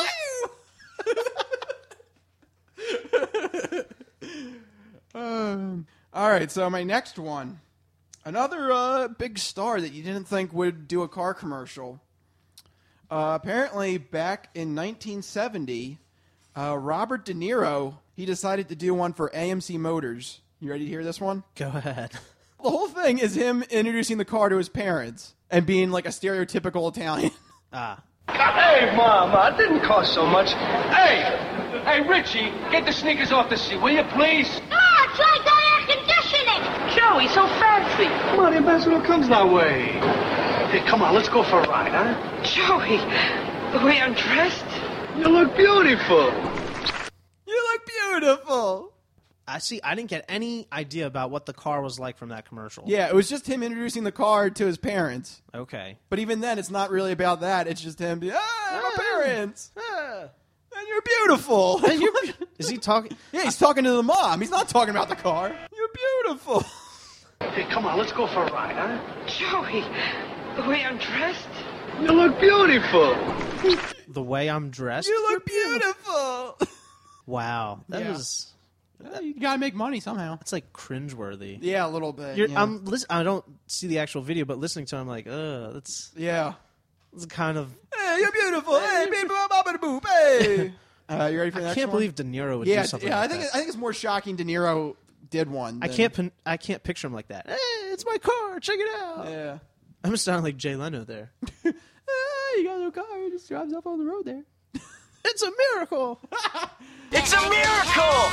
A: All right, so my next one. Another big star that you didn't think would do a car commercial. Apparently, back in 1970, Robert De Niro, he decided to do one for AMC Motors. You ready to hear this one?
B: Go ahead.
A: The whole thing is him introducing the car to his parents and being like a stereotypical Italian.
O: Hey, Mama, it didn't cost so much. Hey, Richie, get the sneakers off the seat, will you, please?
P: Oh, it's like the air conditioning. Joey, so fancy.
O: Come on, the ambassador comes that way. Hey, come on, let's go for a ride, huh?
P: Joey, the way I'm dressed.
O: You look beautiful.
A: You look beautiful.
B: I didn't get any idea about what the car was like from that commercial.
A: Yeah, it was just him introducing the car to his parents.
B: Okay.
A: But even then, it's not really about that. It's just him being, my parents. And you're beautiful.
B: Is he talking?
A: Yeah, he's talking to the mom. He's not talking about the car. You're beautiful.
O: Hey, come on, let's go for a ride, huh?
P: Joey, the way I'm dressed.
O: You look beautiful.
B: The way I'm dressed?
A: You look beautiful.
B: Wow. That
E: Yeah.
B: was...
E: You gotta make money somehow.
B: It's like cringeworthy.
A: Yeah, a little bit.
B: You're,
A: yeah.
B: I don't see the actual video, but listening to it, I'm like, that's...
A: Yeah.
B: It's kind of...
A: Hey, you're beautiful. Hey, baby, boop. Hey. You ready for the next one?
B: I can't believe De Niro would do something like that.
A: I think it's more shocking De Niro did one.
B: I can't picture him like that. Hey, it's my car. Check it out.
A: Yeah.
B: I'm sounding like Jay Leno there.
A: Hey, you got no car. He just drives up on the road there.
B: It's a miracle.
K: It's a miracle!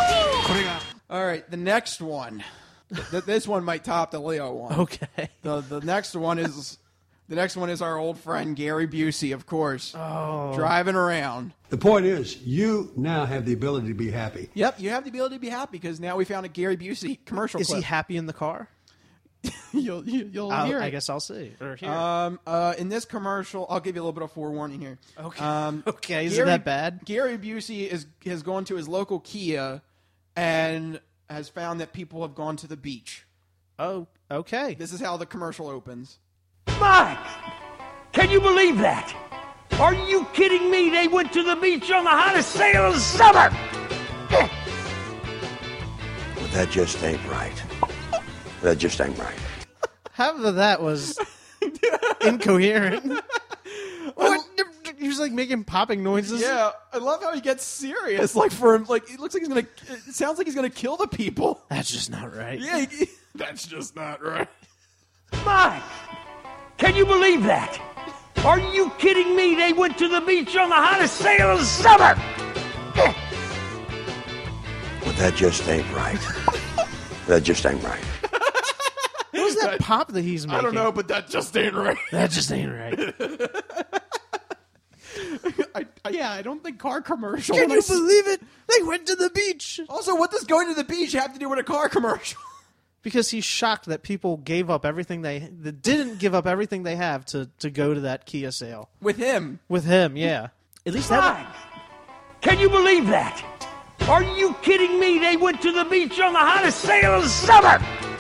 A: All right, the next one. This one might top the Leo one.
B: Okay.
A: The next one is our old friend Gary Busey, of course.
B: Oh.
A: Driving around.
Q: The point is, you now have the ability to be happy.
A: Yep, you have the ability to be happy because now we found a Gary Busey commercial
B: Is
A: clip.
B: he happy in the car?
E: You'll hear it.
B: I guess I'll see. Or hear
A: in this commercial, I'll give you a little bit of forewarning here.
B: Okay. Okay, is it that bad?
A: Gary Busey has gone to his local Kia and has found that people have gone to the beach.
B: Oh, okay.
A: This is how the commercial opens.
R: Mike, can you believe that? Are you kidding me? They went to the beach on the hottest sail of the summer.
S: But that just ain't right.
I: That just ain't right.
B: Half of that was incoherent. He was like making popping noises.
A: Yeah, I love how he gets serious. Like for him, like it looks like he's gonna. It sounds like he's gonna kill the people.
B: That's just not right.
A: Yeah, that's just not right.
R: Mike, can you believe that? Are you kidding me? They went to the beach on the hottest sail of the summer.
I: But that just ain't right. That just ain't right.
B: What was that pop that he's making?
A: I don't know, but that just ain't right.
B: That just ain't right.
E: I don't think car commercial.
B: Can you believe it? They went to the beach.
A: Also, what does going to the beach have to do with a car commercial?
B: Because he's shocked that people gave up everything that didn't give up everything they have to go to that Kia sale.
A: With him.
B: With him, yeah. At least
R: Mike, can you believe that? Are you kidding me? They went to the beach on the hottest sail of the summer.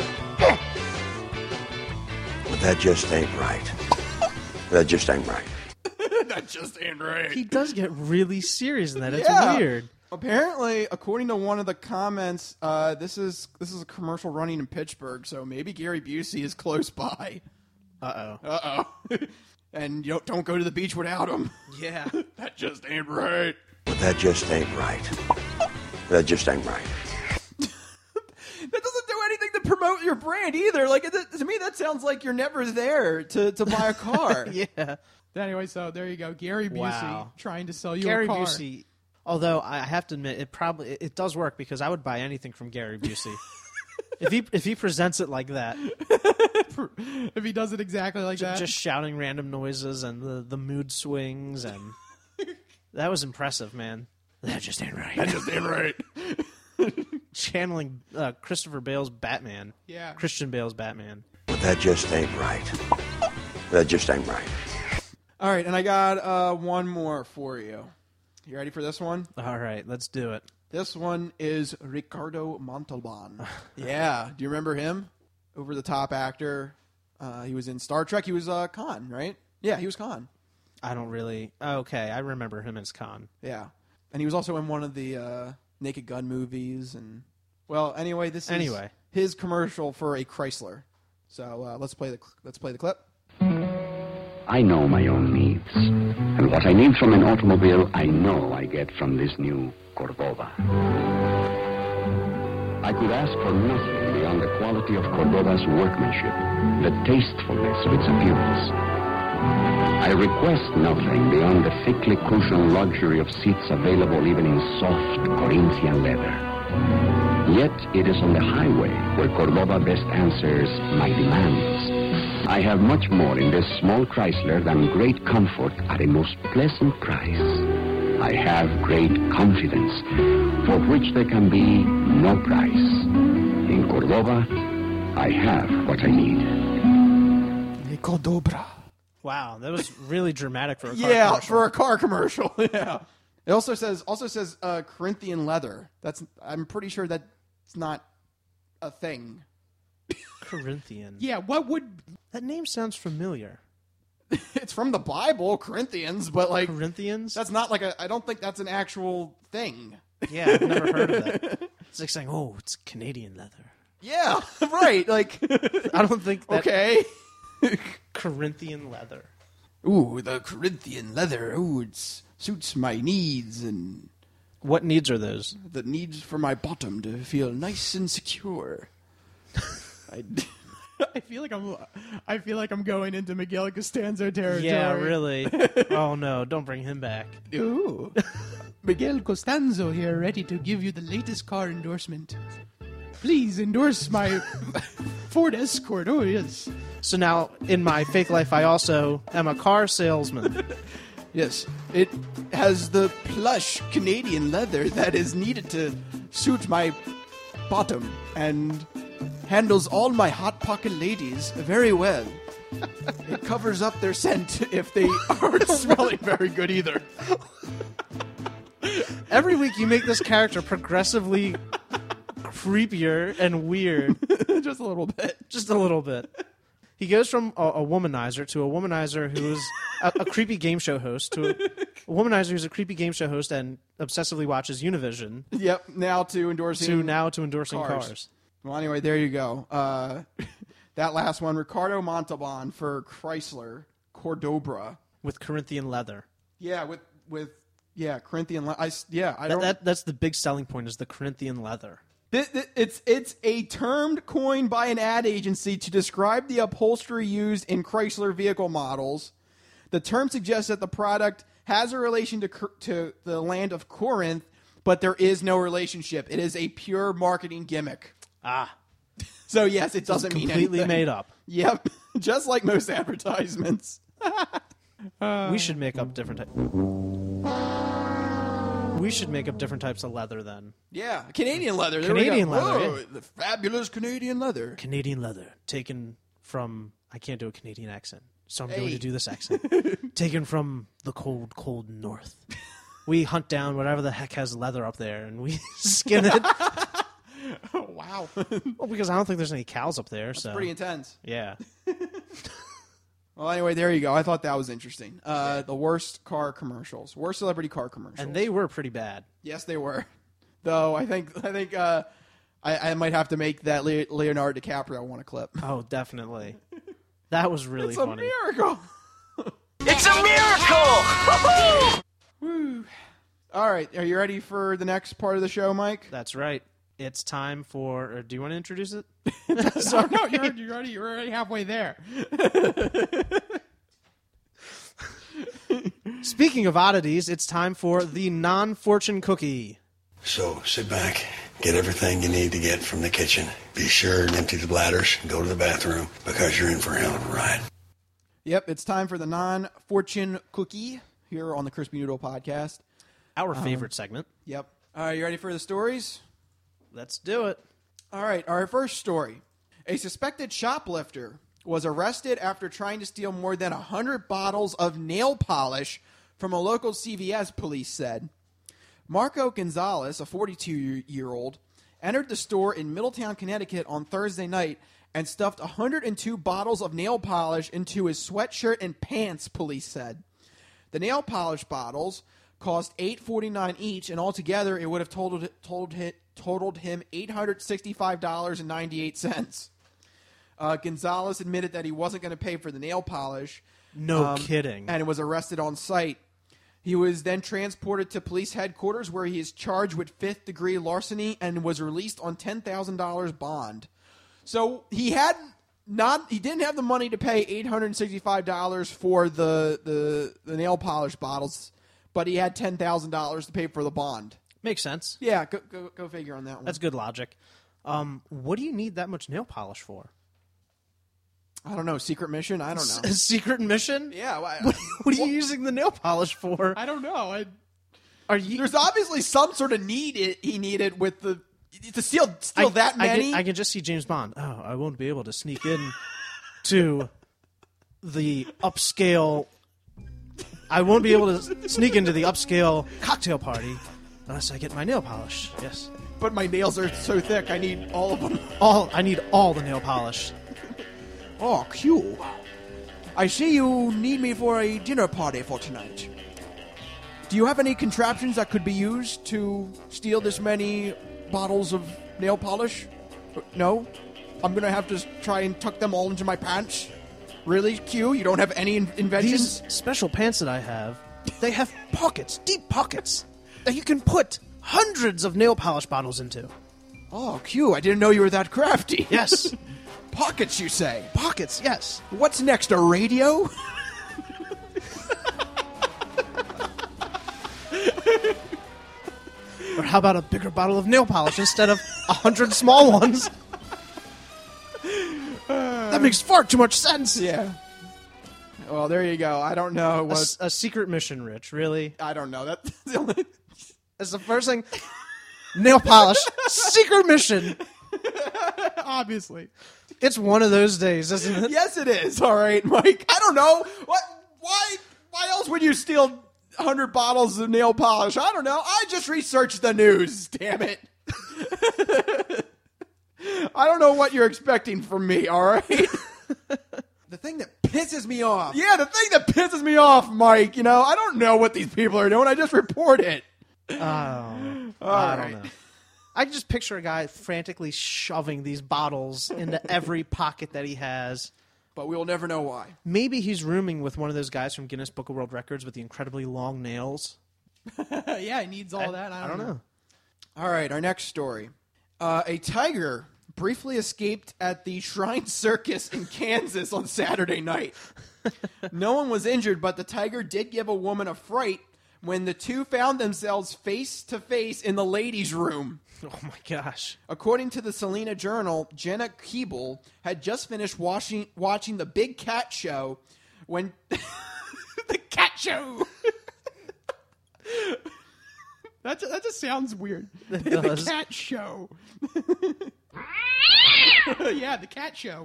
I: But that just ain't right. That just ain't right.
A: That just ain't right.
B: He does get really serious in that. It's
A: Yeah.
B: weird.
A: Apparently, according to one of the comments, this is a commercial running in Pittsburgh, so maybe Gary Busey is close by.
B: Uh-oh.
A: And you don't go to the beach without him.
B: Yeah.
A: That just ain't right.
I: But that just ain't right. That just ain't right.
A: That doesn't do anything to promote your brand either. Like to me, that sounds like you're never there to buy a car.
B: Yeah.
E: Anyway, so there you go. Gary Busey
B: Wow.
E: trying to sell you
B: Gary
E: a car.
B: Busey. Although I have to admit, it does work because I would buy anything from Gary Busey. if he presents it like that,
E: if he does it exactly like that,
B: just shouting random noises and the mood swings, and that was impressive, man. That just ain't right.
A: That just ain't right.
B: Channeling Christopher Bale's Batman.
E: Yeah.
B: Christian Bale's Batman.
I: But that just ain't right. That just ain't right.
A: All right, and I got one more for you. You ready for this one?
B: All right, let's do it.
A: This one is Ricardo Montalban. Yeah, do you remember him? Over-the-top actor. He was in Star Trek. He was Khan, right? Yeah, he was Khan.
B: I don't really... Okay, I remember him as Khan.
A: Yeah. And he was also in one of the Naked Gun movies. And well, anyway, this is his commercial for a Chrysler. So let's play the clip.
S: I know my own needs. And what I need from an automobile, I know I get from this new Cordoba. I could ask for nothing beyond the quality of Cordoba's workmanship, the tastefulness of its appearance. I request nothing beyond the thickly cushioned luxury of seats available even in soft Corinthian leather. Yet it is on the highway where Cordoba best answers my demands. I have much more in this small Chrysler than great comfort at a most pleasant price. I have great confidence, for which there can be no price. In Cordoba, I have what I need.
A: Cordoba.
B: Wow, that was really dramatic for a car
A: Yeah,
B: commercial.
A: for a car commercial. Yeah. It also says Corinthian leather. I'm pretty sure that's not a thing.
B: Corinthian.
E: Yeah, what would...
B: That name sounds familiar.
A: It's from the Bible, Corinthians, but like...
B: Corinthians?
A: That's not like I don't think that's an actual thing.
B: Yeah, I've never heard of that. It's like saying, oh, it's Canadian leather.
A: Yeah, right. Like,
B: I don't think that...
A: Okay.
B: Corinthian leather.
A: Ooh, the Corinthian leather. Ooh, it suits my needs and...
B: What needs are those?
A: The needs for my bottom to feel nice and secure.
E: I feel like I'm going into Miguel Costanzo territory.
B: Yeah, really. Oh no, don't bring him back.
E: Ooh. Miguel Costanzo here, ready to give you the latest car endorsement. Please endorse my Ford Escort. Oh, yes.
B: So now, in my fake life, I also am a car salesman.
A: Yes, it has the plush Canadian leather that is needed to suit my bottom and handles all my Hot Pocket ladies very well. It covers up their scent if they aren't smelling very good either.
B: Every week you make this character progressively creepier and weird.
A: Just a little bit.
B: Just a little bit. He goes from a womanizer to a womanizer who is a creepy game show host to a womanizer who's a creepy game show host and obsessively watches Univision.
A: Yep, now to endorsing
B: cars.
A: Well, anyway, there you go. That last one, Ricardo Montalban for Chrysler Cordoba.
B: With Corinthian leather.
A: Yeah, with Corinthian leather. I don't.
B: That's the big selling point is the Corinthian leather.
A: It's a term coined by an ad agency to describe the upholstery used in Chrysler vehicle models. The term suggests that the product has a relation to the land of Corinth, but there is no relationship. It is a pure marketing gimmick. So yes, it doesn't mean anything.
B: Completely made up.
A: Yep, just like most advertisements.
B: We should make up different types. We should make up different types of leather then.
A: Yeah, Canadian leather. There
B: Canadian
A: we go.
B: leather.
A: Whoa, the fabulous Canadian leather.
B: Canadian leather, taken from... I can't do a Canadian accent, so I'm going to do this accent. Taken from the cold, cold north. We hunt down whatever the heck has leather up there, and we skin it.
A: Wow.
B: Well, because I don't think there's any cows up there.
A: That's
B: so
A: pretty intense.
B: Yeah.
A: Well, anyway, there you go. I thought that was interesting. The worst car commercials, worst celebrity car commercials,
B: And they were pretty bad.
A: Yes, they were. Though I think I might have to make that Leonardo DiCaprio one a clip.
B: Oh, definitely. That was really funny.
A: It's a miracle.
R: It's a miracle!
A: Woo. All right, are you ready for the next part of the show, Mike?
B: That's right. It's time for... do you want to introduce it?
E: Sorry. No, you're already halfway there.
B: Speaking of oddities, it's time for the non-fortune cookie.
N: So sit back, get everything you need to get from the kitchen. Be sure and empty the bladders and go to the bathroom because you're in for a hell of a ride.
A: Yep, it's time for the non-fortune cookie here on the Crispy Noodle Podcast.
B: Our favorite segment.
A: Yep. All right, you ready for the stories?
B: Let's do it.
A: All right, our first story. A suspected shoplifter was arrested after trying to steal more than 100 bottles of nail polish from a local CVS, police said. Marco Gonzalez, a 42-year-old, entered the store in Middletown, Connecticut on Thursday night and stuffed 102 bottles of nail polish into his sweatshirt and pants, police said. The nail polish bottles cost $8.49 each, and altogether it would have totaled him $865.98. Gonzalez admitted that he wasn't going to pay for the nail polish.
B: No kidding.
A: And was arrested on site. He was then transported to police headquarters where he is charged with fifth-degree larceny and was released on $10,000 bond. So he didn't have the money to pay $865 for the nail polish bottles, but he had $10,000 to pay for the bond.
B: Makes sense.
A: Yeah, go figure on that one.
B: That's good logic. What do you need that much nail polish for?
A: I don't know. Secret mission? I don't know.
B: Secret mission?
A: Yeah.
B: What are you using the nail polish for?
E: I don't know.
A: There's obviously some sort of need he needed with the to steal that many.
B: I can just see James Bond. Oh, I won't be able to sneak in to the upscale. I won't be able to sneak into the upscale cocktail party unless I get my nail polish. Yes.
A: But my nails are so thick, I need all of them.
B: I need all the nail polish.
A: Oh, Q. I see you need me for a dinner party for tonight. Do you have any contraptions that could be used to steal this many bottles of nail polish? No? I'm going to have to try and tuck them all into my pants? Really, Q? You don't have any inventions?
B: These special pants that I have, they have pockets, deep pockets, that you can put hundreds of nail polish bottles into.
A: Oh, Q, I didn't know you were that crafty.
B: Yes.
A: Pockets, you say?
B: Pockets, yes.
A: What's next, a radio?
B: Or how about a bigger bottle of nail polish instead of 100 small ones? That makes far too much sense.
A: Yeah. Well, there you go. I don't know what
B: a secret mission, Rich. Really?
A: I don't know. That's the only.
B: That's the first thing. Nail polish. Secret mission.
E: Obviously.
B: It's one of those days, isn't it?
A: Yes, it is. All right, Mike. I don't know. Why else would you steal 100 bottles of nail polish? I don't know. I just researched the news. Damn it. I don't know what you're expecting from me, all right? The thing that pisses me off. Yeah, the thing that pisses me off, Mike. I don't know what these people are doing. I just report it.
B: I don't know. I can just picture a guy frantically shoving these bottles into every pocket that he has.
A: But we will never know why.
B: Maybe he's rooming with one of those guys from Guinness Book of World Records with the incredibly long nails.
E: Yeah, he needs all that. I don't know.
A: All right, our next story. A tiger briefly escaped at the Shrine Circus in Kansas on Saturday night. No one was injured, but the tiger did give a woman a fright when the two found themselves face to face in the ladies' room.
B: Oh my gosh.
A: According to the Salina Journal, Jenna Keeble had just finished watching the Big Cat Show when...
E: The cat show! That just sounds weird. The cat show. Yeah, the cat show.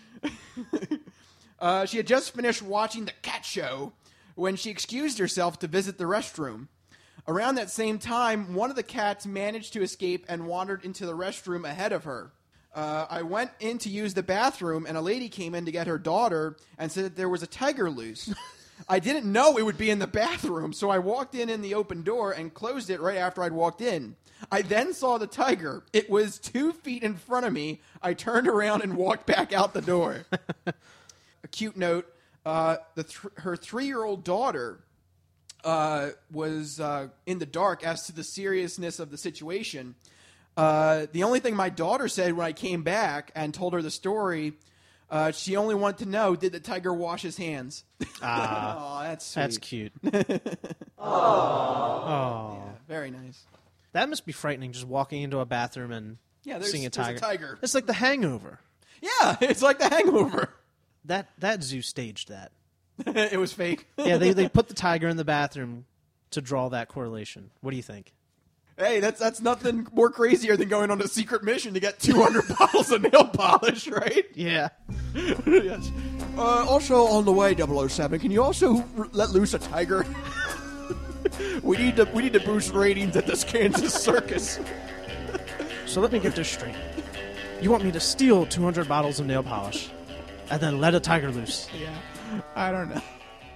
A: She had just finished watching the cat show when she excused herself to visit the restroom. Around that same time, one of the cats managed to escape and wandered into the restroom ahead of her. I went in to use the bathroom, and a lady came in to get her daughter and said that there was a tiger loose. I didn't know it would be in the bathroom, so I walked in the open door and closed it right after I'd walked in. I then saw the tiger. It was 2 feet in front of me. I turned around and walked back out the door. A cute note, her 3-year-old daughter was in the dark as to the seriousness of the situation. The only thing my daughter said when I came back and told her the story, she only wanted to know, did the tiger wash his hands? Oh, that's sweet.
B: That's cute.
A: Oh. Yeah, very nice.
B: That must be frightening, just walking into a bathroom and seeing a tiger. It's like The Hangover.
A: Yeah, it's like The Hangover.
B: That zoo staged that.
A: It was fake.
B: Yeah, they put the tiger in the bathroom to draw that correlation. What do you think?
A: Hey, that's nothing more crazier than going on a secret mission to get 200 bottles of nail polish, right?
B: Yeah.
A: Yes. Also on the way, 007, can you also let loose a tiger? we need to boost ratings at this Kansas circus.
B: So let me get this straight. You want me to steal 200 bottles of nail polish and then let a tiger loose?
E: Yeah. I don't know.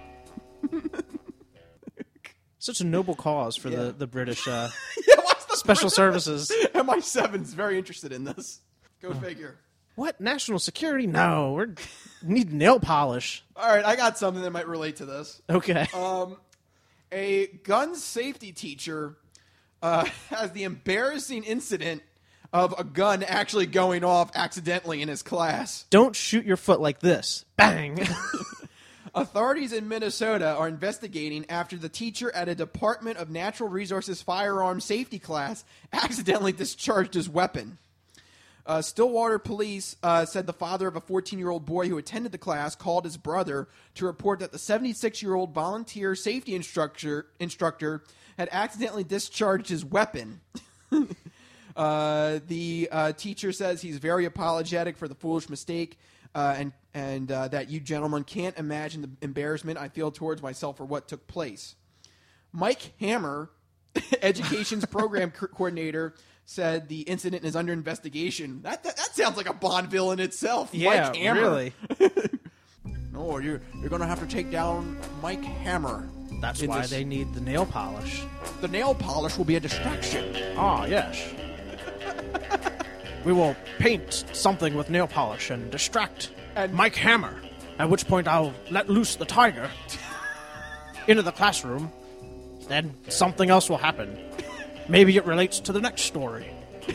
B: Such a noble cause for the British
A: what's the
B: special services.
A: MI7's very interested in this. Go figure.
B: What? National security? No, we need nail polish.
A: All right, I got something that might relate to this.
B: Okay.
A: A gun safety teacher has the embarrassing incident of a gun actually going off accidentally in his class.
B: Don't shoot your foot like this. Bang!
A: Authorities in Minnesota are investigating after the teacher at a Department of Natural Resources firearm safety class accidentally discharged his weapon. Stillwater police said the father of a 14-year-old boy who attended the class called his brother to report that the 76-year-old volunteer safety instructor had accidentally discharged his weapon. The teacher says he's very apologetic for the foolish mistake and that you gentlemen can't imagine the embarrassment I feel towards myself for what took place. Mike Hammer, education's program coordinator, said the incident is under investigation. That sounds like a Bond villain itself.
B: Yeah,
A: Mike Hammer.
B: Really.
A: No, you're going to have to take down Mike Hammer.
B: That's why they need the nail polish.
A: The nail polish will be a distraction.
B: Ah, yes. We will paint something with nail polish and distract Mike Hammer, at which point I'll let loose the tiger into the classroom. Then something else will happen. Maybe it relates to the next story.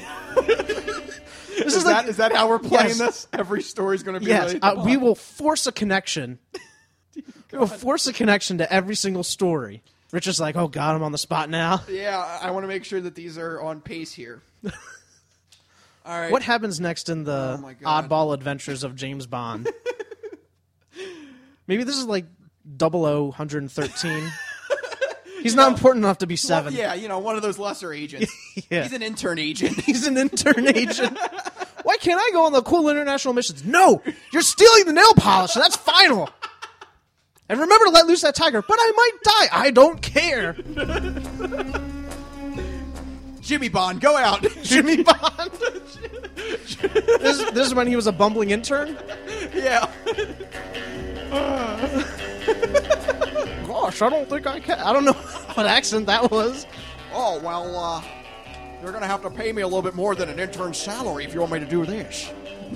A: Is that how we're playing this? Every story's going to be related to
B: we will force a connection. We'll force a connection to every single story. Rich is like, oh God, I'm on the spot now.
A: Yeah, I want to make sure that these are on pace here. All right.
B: What happens next in the oddball adventures of James Bond? Maybe this is like 00113. He's not important enough to be 7.
A: Well, yeah, one of those lesser agents.
B: Yeah.
A: He's an intern agent.
B: He's an intern agent. Why can't I go on the cool international missions? No, you're stealing the nail polish, and that's final. And remember to let loose that tiger, but I might die. I don't care.
A: Jimmy Bond, go out.
B: Jimmy Bond. This is when he was a bumbling intern?
A: Yeah.
B: Gosh, I don't think I can. I don't know what accent that was.
A: Oh, well, You're going to have to pay me a little bit more than an intern's salary if you want me to do this.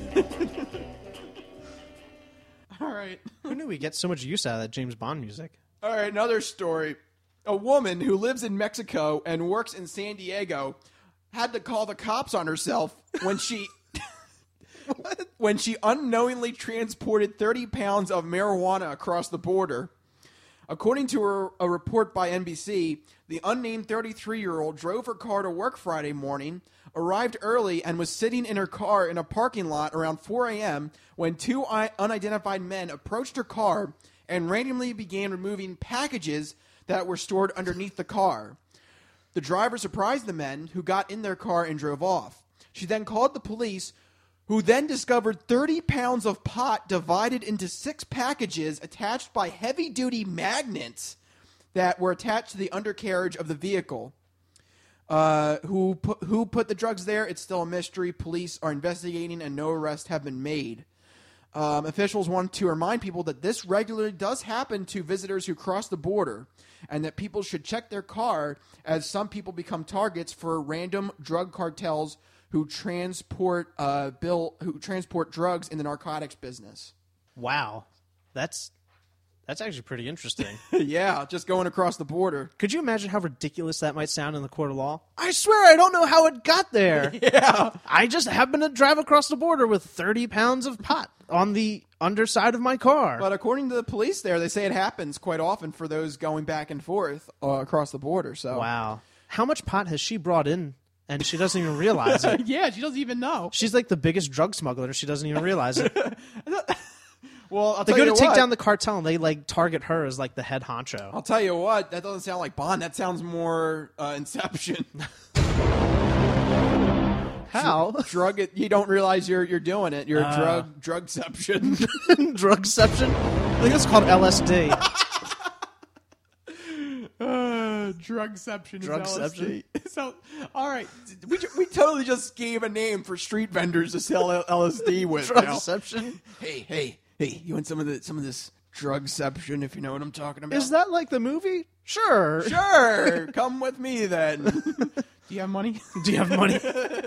A: All right.
B: Who knew we get so much use out of that James Bond music?
A: All right, another story. A woman who lives in Mexico and works in San Diego had to call the cops on herself when she when she unknowingly transported 30 pounds of marijuana across the border. According to a report by NBC, the unnamed 33-year-old drove her car to work Friday morning, arrived early, and was sitting in her car in a parking lot around 4 a.m. when two unidentified men approached her car and randomly began removing packages that were stored underneath the car. The driver surprised the men, who got in their car and drove off. She then called the police, who then discovered 30 pounds of pot divided into 6 packages attached by heavy-duty magnets that were attached to the undercarriage of the vehicle. Who put the drugs there? It's still a mystery. Police are investigating and no arrests have been made. Officials want to remind people that this regularly does happen to visitors who cross the border, and that people should check their car, as some people become targets for random drug cartels who transport drugs in the narcotics business.
B: Wow, that's actually pretty interesting.
A: Yeah, just going across the border.
B: Could you imagine how ridiculous that might sound in the court of law? I swear I don't know how it got there.
A: Yeah.
B: I just happened to drive across the border with 30 pounds of pot on the underside of my car.
A: But according to the police there, they say it happens quite often for those going back and forth across the border. So
B: wow. How much pot has she brought in and she doesn't even realize it?
E: Yeah, she doesn't even know.
B: She's like the biggest drug smuggler. She doesn't even realize it.
A: Well,
B: they go to take down the cartel and they like target her as like the head honcho.
A: I'll tell you what, that doesn't sound like Bond. That sounds more Inception.
B: How?
A: Drug it. You don't realize you're doing it. You're drugception.
B: Drugception? I think it's called LSD.
E: Drugception.
B: Drugception.
E: So, all right.
A: We totally just gave a name for street vendors to sell LSD with.
B: Drugception.
A: Hey, you want some of this drugception, if you know what I'm talking about?
B: Is that like the movie? Sure.
A: Come with me then.
E: Do you have money?
B: Do you have money?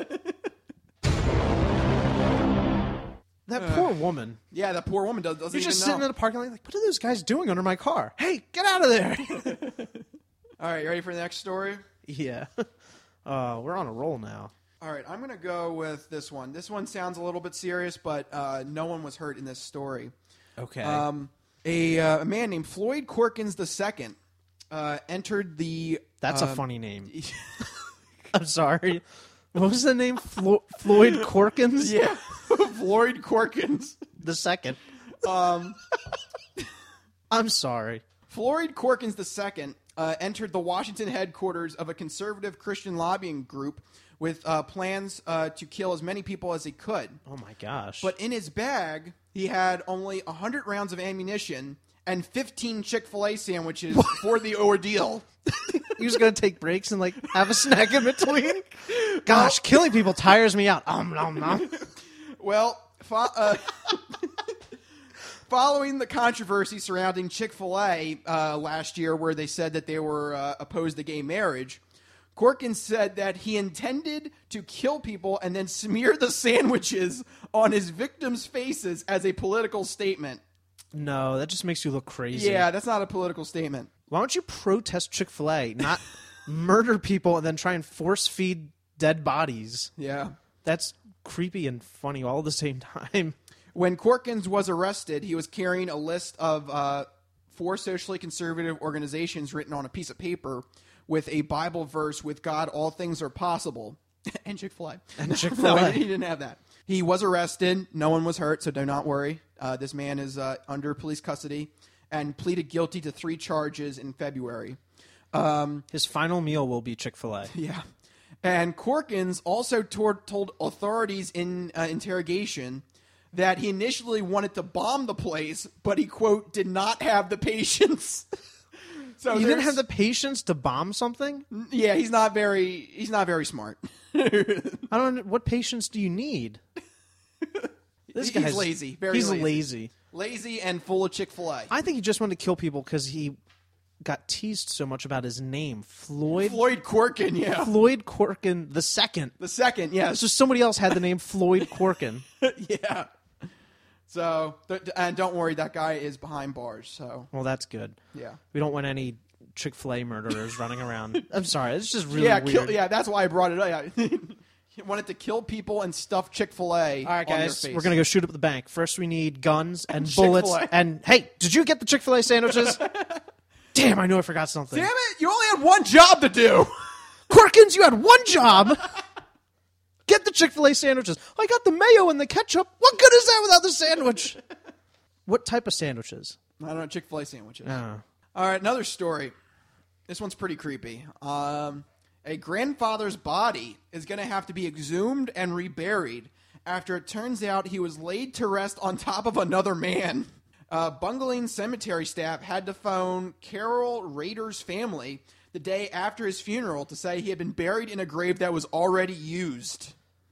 B: That poor woman.
A: Yeah, that poor woman doesn't even know.
B: You're just sitting in the parking lot like, what are those guys doing under my car? Hey, get out of there.
A: All right, you ready for the next story?
B: Yeah. We're on a roll now.
A: All right, I'm going to go with this one. This one sounds a little bit serious, but no one was hurt in this story.
B: Okay.
A: A man named Floyd Corkins II entered the...
B: That's a funny name. I'm sorry. What was the name? Floyd Corkins?
A: Yeah. Floyd Corkins.
B: The second. I'm sorry.
A: Floyd Corkins II entered the Washington headquarters of a conservative Christian lobbying group with plans to kill as many people as he could.
B: Oh, my gosh.
A: But in his bag, he had only 100 rounds of ammunition and 15 Chick-fil-A sandwiches for the ordeal.
B: He was going to take breaks and, like, have a snack in between? Gosh, killing people tires me out. Nom, nom.
A: Well, following the controversy surrounding Chick-fil-A last year, where they said that they were opposed to gay marriage, Corkins said that he intended to kill people and then smear the sandwiches on his victims' faces as a political statement.
B: No, that just makes you look crazy.
A: Yeah, that's not a political statement.
B: Why don't you protest Chick-fil-A, not murder people and then try and force-feed dead bodies?
A: Yeah.
B: That's creepy and funny all at the same time.
A: When Corkins was arrested, he was carrying a list of 4 socially conservative organizations written on a piece of paper with a Bible verse, "With God all things are possible."
E: And Chick-fil-A.
B: And Chick-fil-A.
A: No, he didn't have that. He was arrested. No one was hurt, so do not worry. This man is under police custody and pleaded guilty to 3 charges in February.
B: His final meal will be Chick-fil-A.
A: Yeah. And Corkins also told authorities in interrogation that he initially wanted to bomb the place, but he, quote, did not have the patience. So
B: you didn't have the patience to bomb something?
A: Yeah, he's not very smart.
B: I don't know. What patience do you need? This guy's
A: lazy.
B: He's lazy.
A: Lazy and full of Chick-fil-A.
B: I think he just wanted to kill people because he got teased so much about his name, Floyd
A: Corkin, yeah.
B: Floyd Corkin the second.
A: The second, yes.
B: So somebody else had the name Floyd Corkin.
A: Yeah. So, and don't worry, that guy is behind bars. So,
B: well, that's good.
A: Yeah.
B: We don't want any Chick-fil-A murderers running around. I'm sorry, it's just really weird.
A: That's why I brought it up. Yeah. He wanted to kill people and stuff Chick-fil-A.
B: All right,
A: on
B: guys,
A: their face.
B: we're gonna go shoot up the bank. First, we need guns and bullets.
A: Chick-fil-A.
B: And hey, did you get the Chick-fil-A sandwiches? Damn, I know I forgot something.
A: Damn it! You only had one job to do.
B: Corkins, you had one job. Get the Chick-fil-A sandwiches. I got the mayo and the ketchup. What good is that without the sandwich? What type of sandwiches?
A: I don't know, Chick-fil-A sandwiches.
B: Oh.
A: All right, another story. This one's pretty creepy. A grandfather's body is going to have to be exhumed and reburied after it turns out he was laid to rest on top of another man. Bungling cemetery staff had to phone Carol Rader's family the day after his funeral to say he had been buried in a grave that was already used.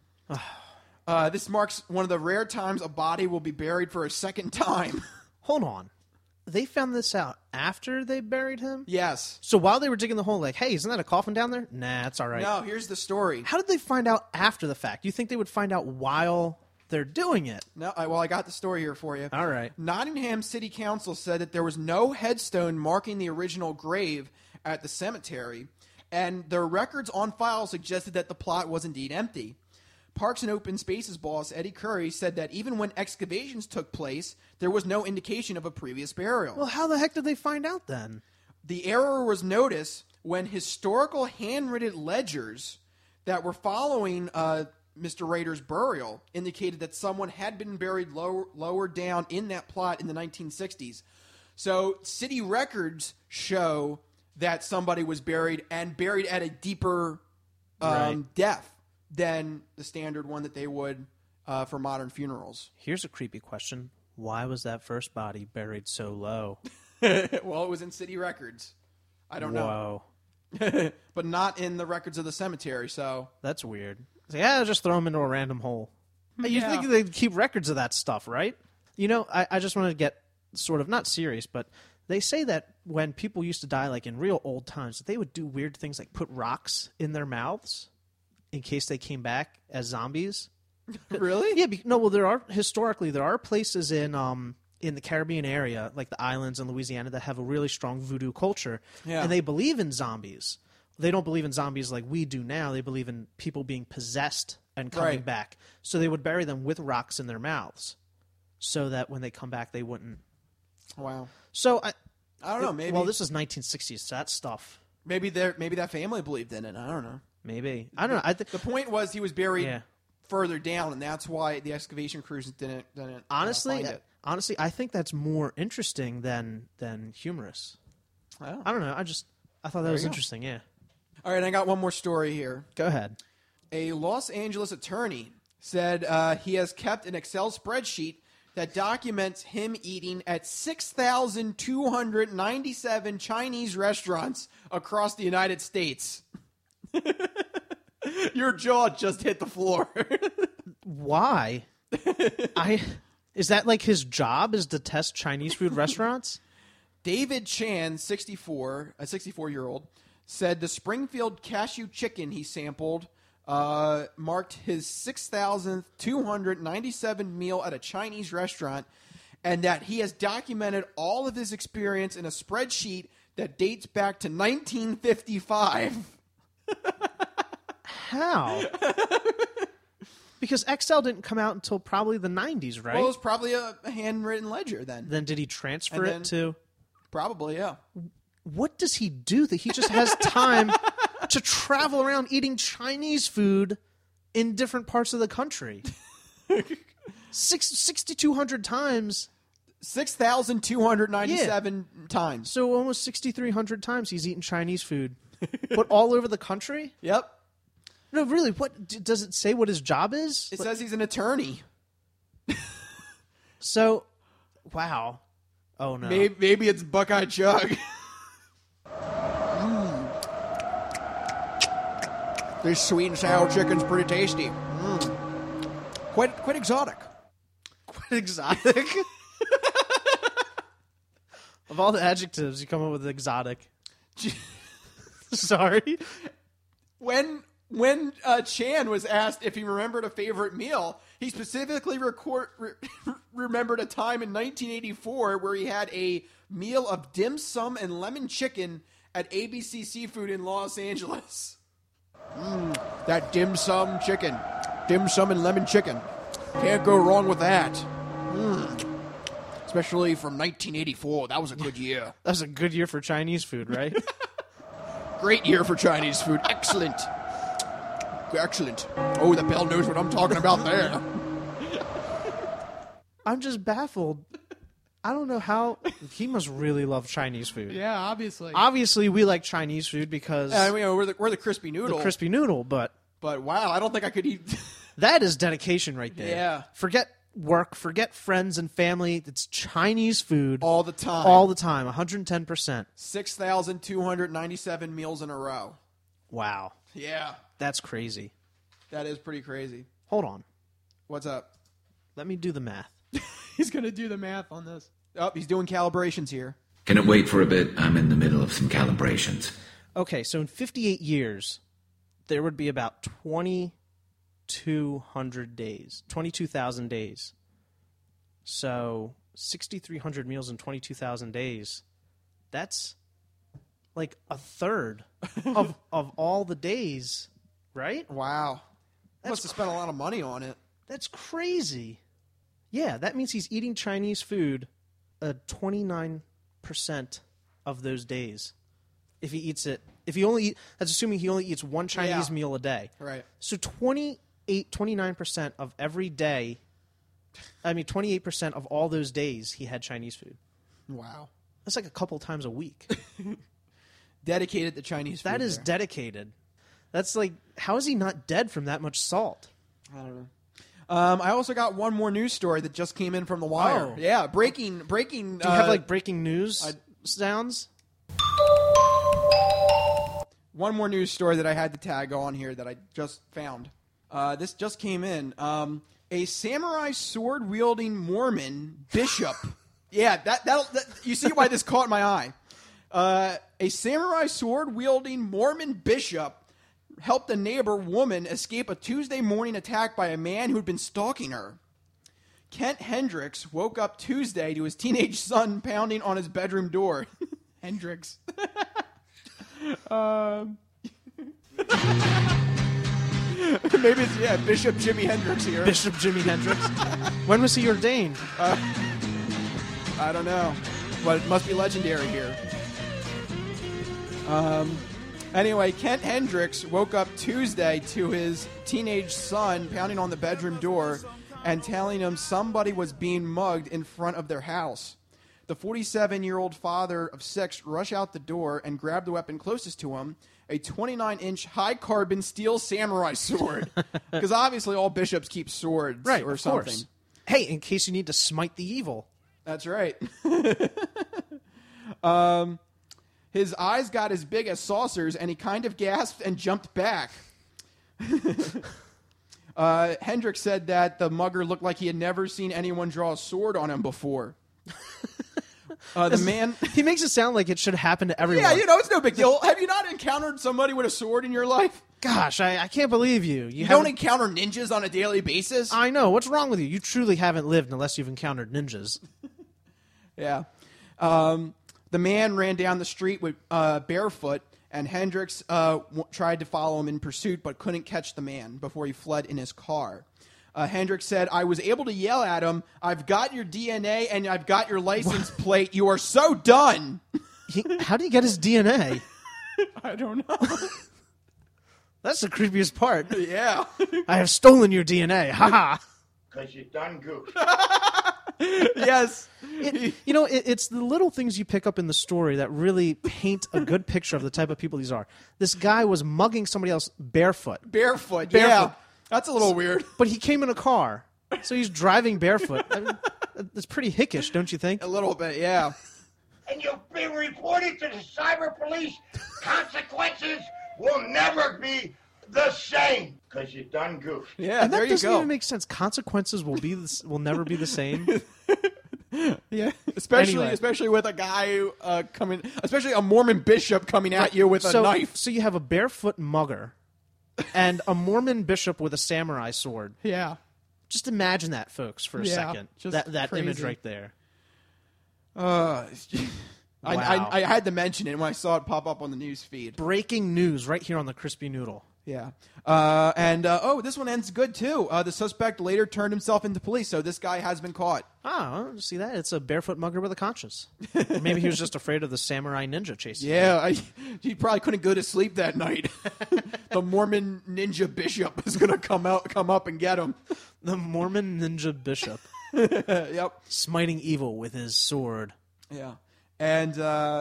A: This marks one of the rare times a body will be buried for a second time.
B: Hold on. They found this out after they buried him?
A: Yes.
B: So while they were digging the hole, like, hey, isn't that a coffin down there? Nah, it's all right.
A: No, here's the story.
B: How did they find out after the fact? You think they would find out while they're doing it?
A: No, I got the story here for you.
B: All right.
A: Nottingham City Council said that there was no headstone marking the original grave at the cemetery, and their records on file suggested that the plot was indeed empty. Parks and Open Spaces boss Eddie Curry said that even when excavations took place, there was no indication of a previous burial.
B: Well, how the heck did they find out then?
A: The error was noticed when historical handwritten ledgers that were following Mr. Rader's burial indicated that someone had been buried lower down in that plot in the 1960s. So city records show that somebody was buried at a deeper depth than the standard one that they would for modern funerals.
B: Here's a creepy question. Why was that first body buried so low?
A: Well, it was in city records. I don't know. But not in the records of the cemetery, so...
B: That's weird. So, yeah, just throw them into a random hole. You'd think they'd keep records of that stuff, right? You know, I just want to get sort of, not serious, but they say that when people used to die, like in real old times, that they would do weird things like put rocks in their mouths in case they came back as zombies.
A: Really?
B: Yeah. Well, there are places in the Caribbean area, like the islands in Louisiana, that have a really strong voodoo culture, and they believe in zombies. They don't believe in zombies like we do now. They believe in people being possessed and coming back. So they would bury them with rocks in their mouths, so that when they come back, they wouldn't.
A: Wow.
B: So
A: I don't know. Maybe.
B: Well, this is 1960s. So that stuff.
A: Maybe that family believed in it. I don't know.
B: Maybe. I don't know.
A: The point was he was buried further down, and that's why the excavation crews didn't
B: honestly
A: find it.
B: Honestly, I think that's more interesting than humorous. I don't know. I thought that was interesting. Yeah.
A: All right, I got one more story here.
B: Go ahead.
A: A Los Angeles attorney said he has kept an Excel spreadsheet that documents him eating at 6,297 Chinese restaurants across the United States. Your jaw just hit the floor.
B: Why? Is that like his job, is to test Chinese food restaurants?
A: David Chan, 64, a 64-year-old, said the Springfield cashew chicken he sampled marked his 6,297 meal at a Chinese restaurant, and that he has documented all of his experience in a spreadsheet that dates back to 1955.
B: How? Because Excel didn't come out until probably the 90s, right?
A: Well, it was probably a handwritten ledger then.
B: Then did he transfer it to...
A: Probably, yeah.
B: What does he do that he just has time to travel around eating Chinese food in different parts of the country? 6,200 times.
A: 6,297 times.
B: So almost 6,300 times he's eaten Chinese food. But all over the country?
A: Yep.
B: No, really, what does it say what his job is?
A: It says he's an attorney.
B: So, wow. Oh, no.
A: Maybe it's Buckeye Chug. This sweet and sour chicken's pretty tasty. Quite exotic.
B: Quite exotic? Of all the adjectives, you come up with exotic. Sorry.
A: When Chan was asked if he remembered a favorite meal, he specifically remembered a time in 1984 where he had a meal of dim sum and lemon chicken at ABC Seafood in Los Angeles. That dim sum chicken. Dim sum and lemon chicken. Can't go wrong with that. Especially from 1984. That was a good year.
B: That was a good year for Chinese food, right?
A: Great year for Chinese food. Excellent. Excellent. Oh, the bell knows what I'm talking about there.
B: I'm just baffled. I don't know how. He must really love Chinese food.
E: Yeah, obviously.
B: Obviously, we like Chinese food because
A: we're the crispy noodle.
B: The crispy noodle, but
A: wow, I don't think I could eat.
B: That is dedication right there.
A: Yeah.
B: Forget work, forget friends and family. It's Chinese food
A: all the time.
B: All the time, 110%.
A: 6,297 meals in a row.
B: Wow.
A: Yeah.
B: That's crazy.
A: That is pretty crazy.
B: Hold on.
A: What's up?
B: Let me do the math.
E: He's going to do the math on this.
A: Oh, he's doing calibrations here.
T: Can it wait for a bit? I'm in the middle of some calibrations.
B: Okay, so in 58 years, there would be about 2,200 days, 22,000 days. So 6,300 meals in 22,000 days. That's like a third of all the days, right?
A: Wow. Must have spent a lot of money on it.
B: That's crazy. Yeah, that means he's eating Chinese food 29% of those days. If he eats it, that's assuming he only eats one Chinese meal a day.
A: Right.
B: So 29% of every day, 28% of all those days he had Chinese food.
A: Wow.
B: That's like a couple times a week.
A: Dedicated to Chinese food.
B: That is dedicated. That's like, how is he not dead from that much salt?
A: I don't know. I also got one more news story that just came in from The Wire.
B: Oh.
A: Yeah, breaking.
B: Do you have like breaking news sounds?
A: One more news story that I had to tag on here that I just found. This just came in. A samurai sword-wielding Mormon bishop. Yeah, that you see why this caught my eye. A samurai sword-wielding Mormon bishop helped a neighbor woman escape a Tuesday morning attack by a man who'd been stalking her. Kent Hendricks woke up Tuesday to his teenage son pounding on his bedroom door.
E: Hendricks.
A: Maybe it's, Bishop Jimi Hendrix here.
B: Bishop Jimi Hendrix. When was he ordained?
A: I don't know. But it must be legendary here. Anyway, Kent Hendricks woke up Tuesday to his teenage son pounding on the bedroom door and telling him somebody was being mugged in front of their house. The 47-year-old father of 6 rushed out the door and grabbed the weapon closest to him, a 29-inch high-carbon steel samurai sword. Because obviously all bishops keep swords
B: right,
A: or something.
B: Course. Hey, in case you need to smite the evil.
A: That's right. His eyes got as big as saucers, and he kind of gasped and jumped back. Hendricks said that the mugger looked like he had never seen anyone draw a sword on him before. The man...
B: He makes it sound like it should happen to everyone.
A: Yeah, it's no big deal. Have you not encountered somebody with a sword in your life?
B: Gosh, I can't believe you.
A: You don't encounter ninjas on a daily basis?
B: I know. What's wrong with you? You truly haven't lived unless you've encountered ninjas.
A: Yeah. The man ran down the street with barefoot, and Hendricks tried to follow him in pursuit but couldn't catch the man before he fled in his car. Hendricks said, "I was able to yell at him, 'I've got your DNA and I've got your license plate. You are so done.'"
B: How did he get his DNA?
A: I don't know.
B: That's the creepiest part.
A: Yeah.
B: I have stolen your DNA. Ha ha.
H: Because you done goofed.
A: Yes.
B: It's the little things you pick up in the story that really paint a good picture of the type of people these are. This guy was mugging somebody else barefoot.
A: Barefoot. Yeah. That's a little weird.
B: But he came in a car, so he's driving barefoot. I mean, it's pretty hickish, don't you think?
A: A little bit, yeah.
H: And you've been reported to the cyber police. Consequences will never be the same because you done goofed.
A: Yeah,
B: and
A: there
B: that
A: you
B: doesn't
A: go.
B: even make sense. Consequences will never be the same.
A: Yeah, especially with a guy coming, especially a Mormon bishop coming at you with a knife.
B: So you have a barefoot mugger and a Mormon bishop with a samurai sword.
E: Yeah.
B: Just imagine that, folks, for a second. That image right there.
A: Wow. I had to mention it when I saw it pop up on the news feed.
B: Breaking news right here on the Crispy Noodle.
A: Yeah. This one ends good, too. The suspect later turned himself into police, so this guy has been caught.
B: Oh, see that? It's a barefoot mugger with a conscience. Or maybe he was just afraid of the samurai ninja chasing him.
A: Yeah, he probably couldn't go to sleep that night. The Mormon ninja bishop is going to come up and get him.
B: The Mormon ninja bishop.
A: Yep.
B: Smiting evil with his sword.
A: Yeah. And,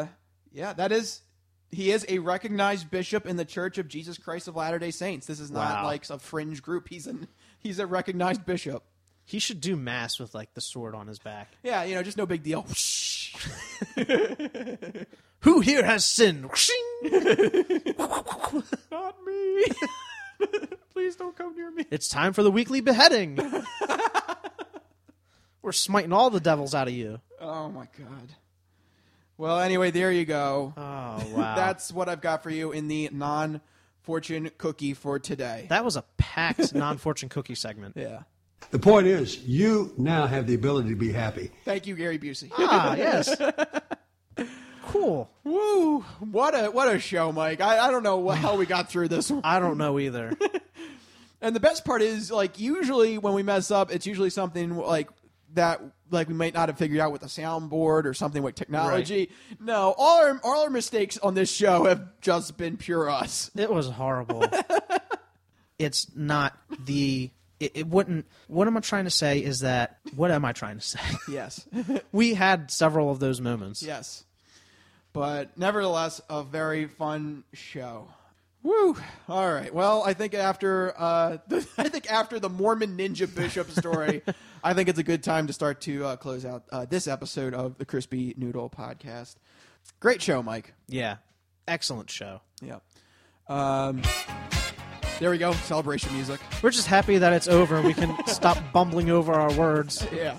A: he is a recognized bishop in the Church of Jesus Christ of Latter-day Saints. This is not like a fringe group. He's a recognized bishop.
B: He should do mass with like the sword on his back.
A: Yeah, just no big deal.
B: Who here has sinned?
A: Not me. Please don't come near me.
B: It's time for the weekly beheading. We're smiting all the devils out of you.
A: Oh my God. Well, anyway, there you go.
B: Oh, wow.
A: That's what I've got for you in the non-fortune cookie for today.
B: That was a packed non-fortune cookie segment.
A: Yeah.
Q: The point is, you now have the ability to be happy.
A: Thank you, Gary Busey.
B: Ah, yes. Cool.
A: Woo! What a show, Mike. I don't know how we got through this one.
B: I don't know either.
A: And the best part is, like, usually when we mess up, it's usually something like that, like we might not have figured out with a soundboard or something with technology. Right. No, all our mistakes on this show have just been pure us.
B: It was horrible. It's not the... It wouldn't... What am I trying to say is that... What am I trying to say?
A: Yes.
B: We had several of those moments.
A: Yes. But nevertheless, a very fun show. Woo! All right. Well, I think after the Mormon ninja bishop story, I think it's a good time to start to close out this episode of the Crispy Noodle Podcast. Great show, Mike.
B: Yeah. Excellent show.
A: Yeah. There we go. Celebration music.
B: We're just happy that it's over and we can stop bumbling over our words.
A: Yeah.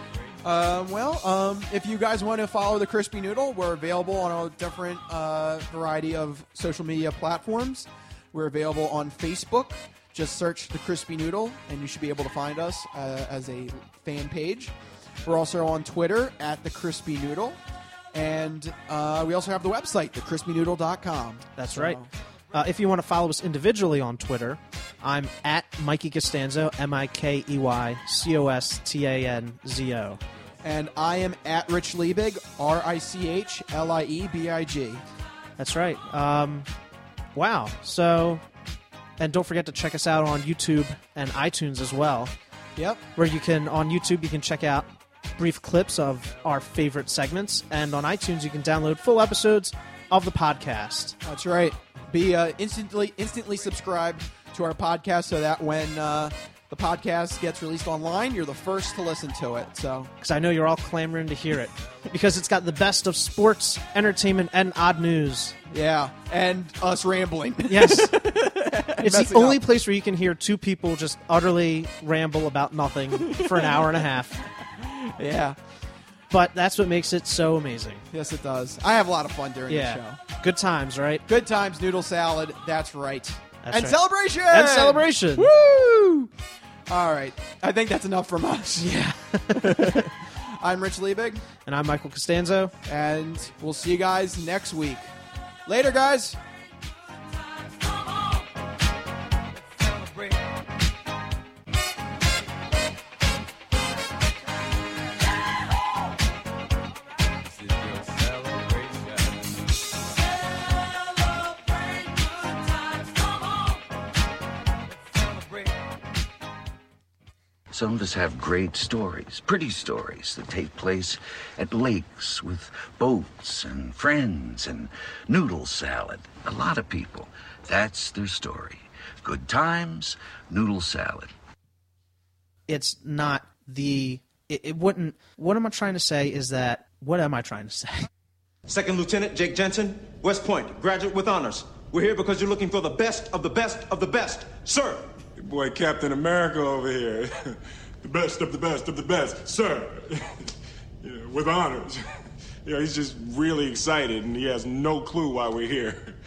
A: If you guys want to follow the Crispy Noodle, we're available on a different variety of social media platforms. We're available on Facebook. Just search the Crispy Noodle, and you should be able to find us as a fan page. We're also on Twitter at the Crispy Noodle, and we also have the website, thecrispynoodle.com.
B: That's right. If you want to follow us individually on Twitter, I'm at Mikey Costanzo, MikeyCostanzo.
A: And I am at Rich Liebig, RichLiebig.
B: That's right. Wow. So, and don't forget to check us out on YouTube and iTunes as well.
A: Yep.
B: Where on YouTube, you can check out brief clips of our favorite segments. And on iTunes, you can download full episodes of the podcast.
A: That's right. Be instantly subscribed to our podcast so that when the podcast gets released online, you're the first to listen to it. So,
B: because I know you're all clamoring to hear it, because it's got the best of sports, entertainment, and odd news.
A: Yeah, and us rambling.
B: Yes, it's the only place where you can hear two people just utterly ramble about nothing for an hour and a half.
A: Yeah.
B: But that's what makes it so amazing.
A: Yes, it does. I have a lot of fun during the show.
B: Good times, right?
A: Good times, noodle salad. That's right.
B: That's right.
A: Celebration!
B: And celebration!
A: Woo! All right. I think that's enough from us.
B: Yeah.
A: I'm Rich Liebig.
B: And I'm Michael Costanzo.
A: And we'll see you guys next week. Later, guys.
T: Some of us have great stories, pretty stories that take place at lakes with boats and friends and noodle salad. A lot of people, that's their story. Good times, noodle salad.
B: It's not the... It wouldn't... What am I trying to say is that... What am I trying to say?
U: Second Lieutenant Jake Jensen, West Point, graduate with honors. We're here because you're looking for the best of the best of the best. Sir!
V: Your boy Captain America over here. The best of the best of the best, sir.
C: with honors. He's just really excited, and he has no clue why we're here.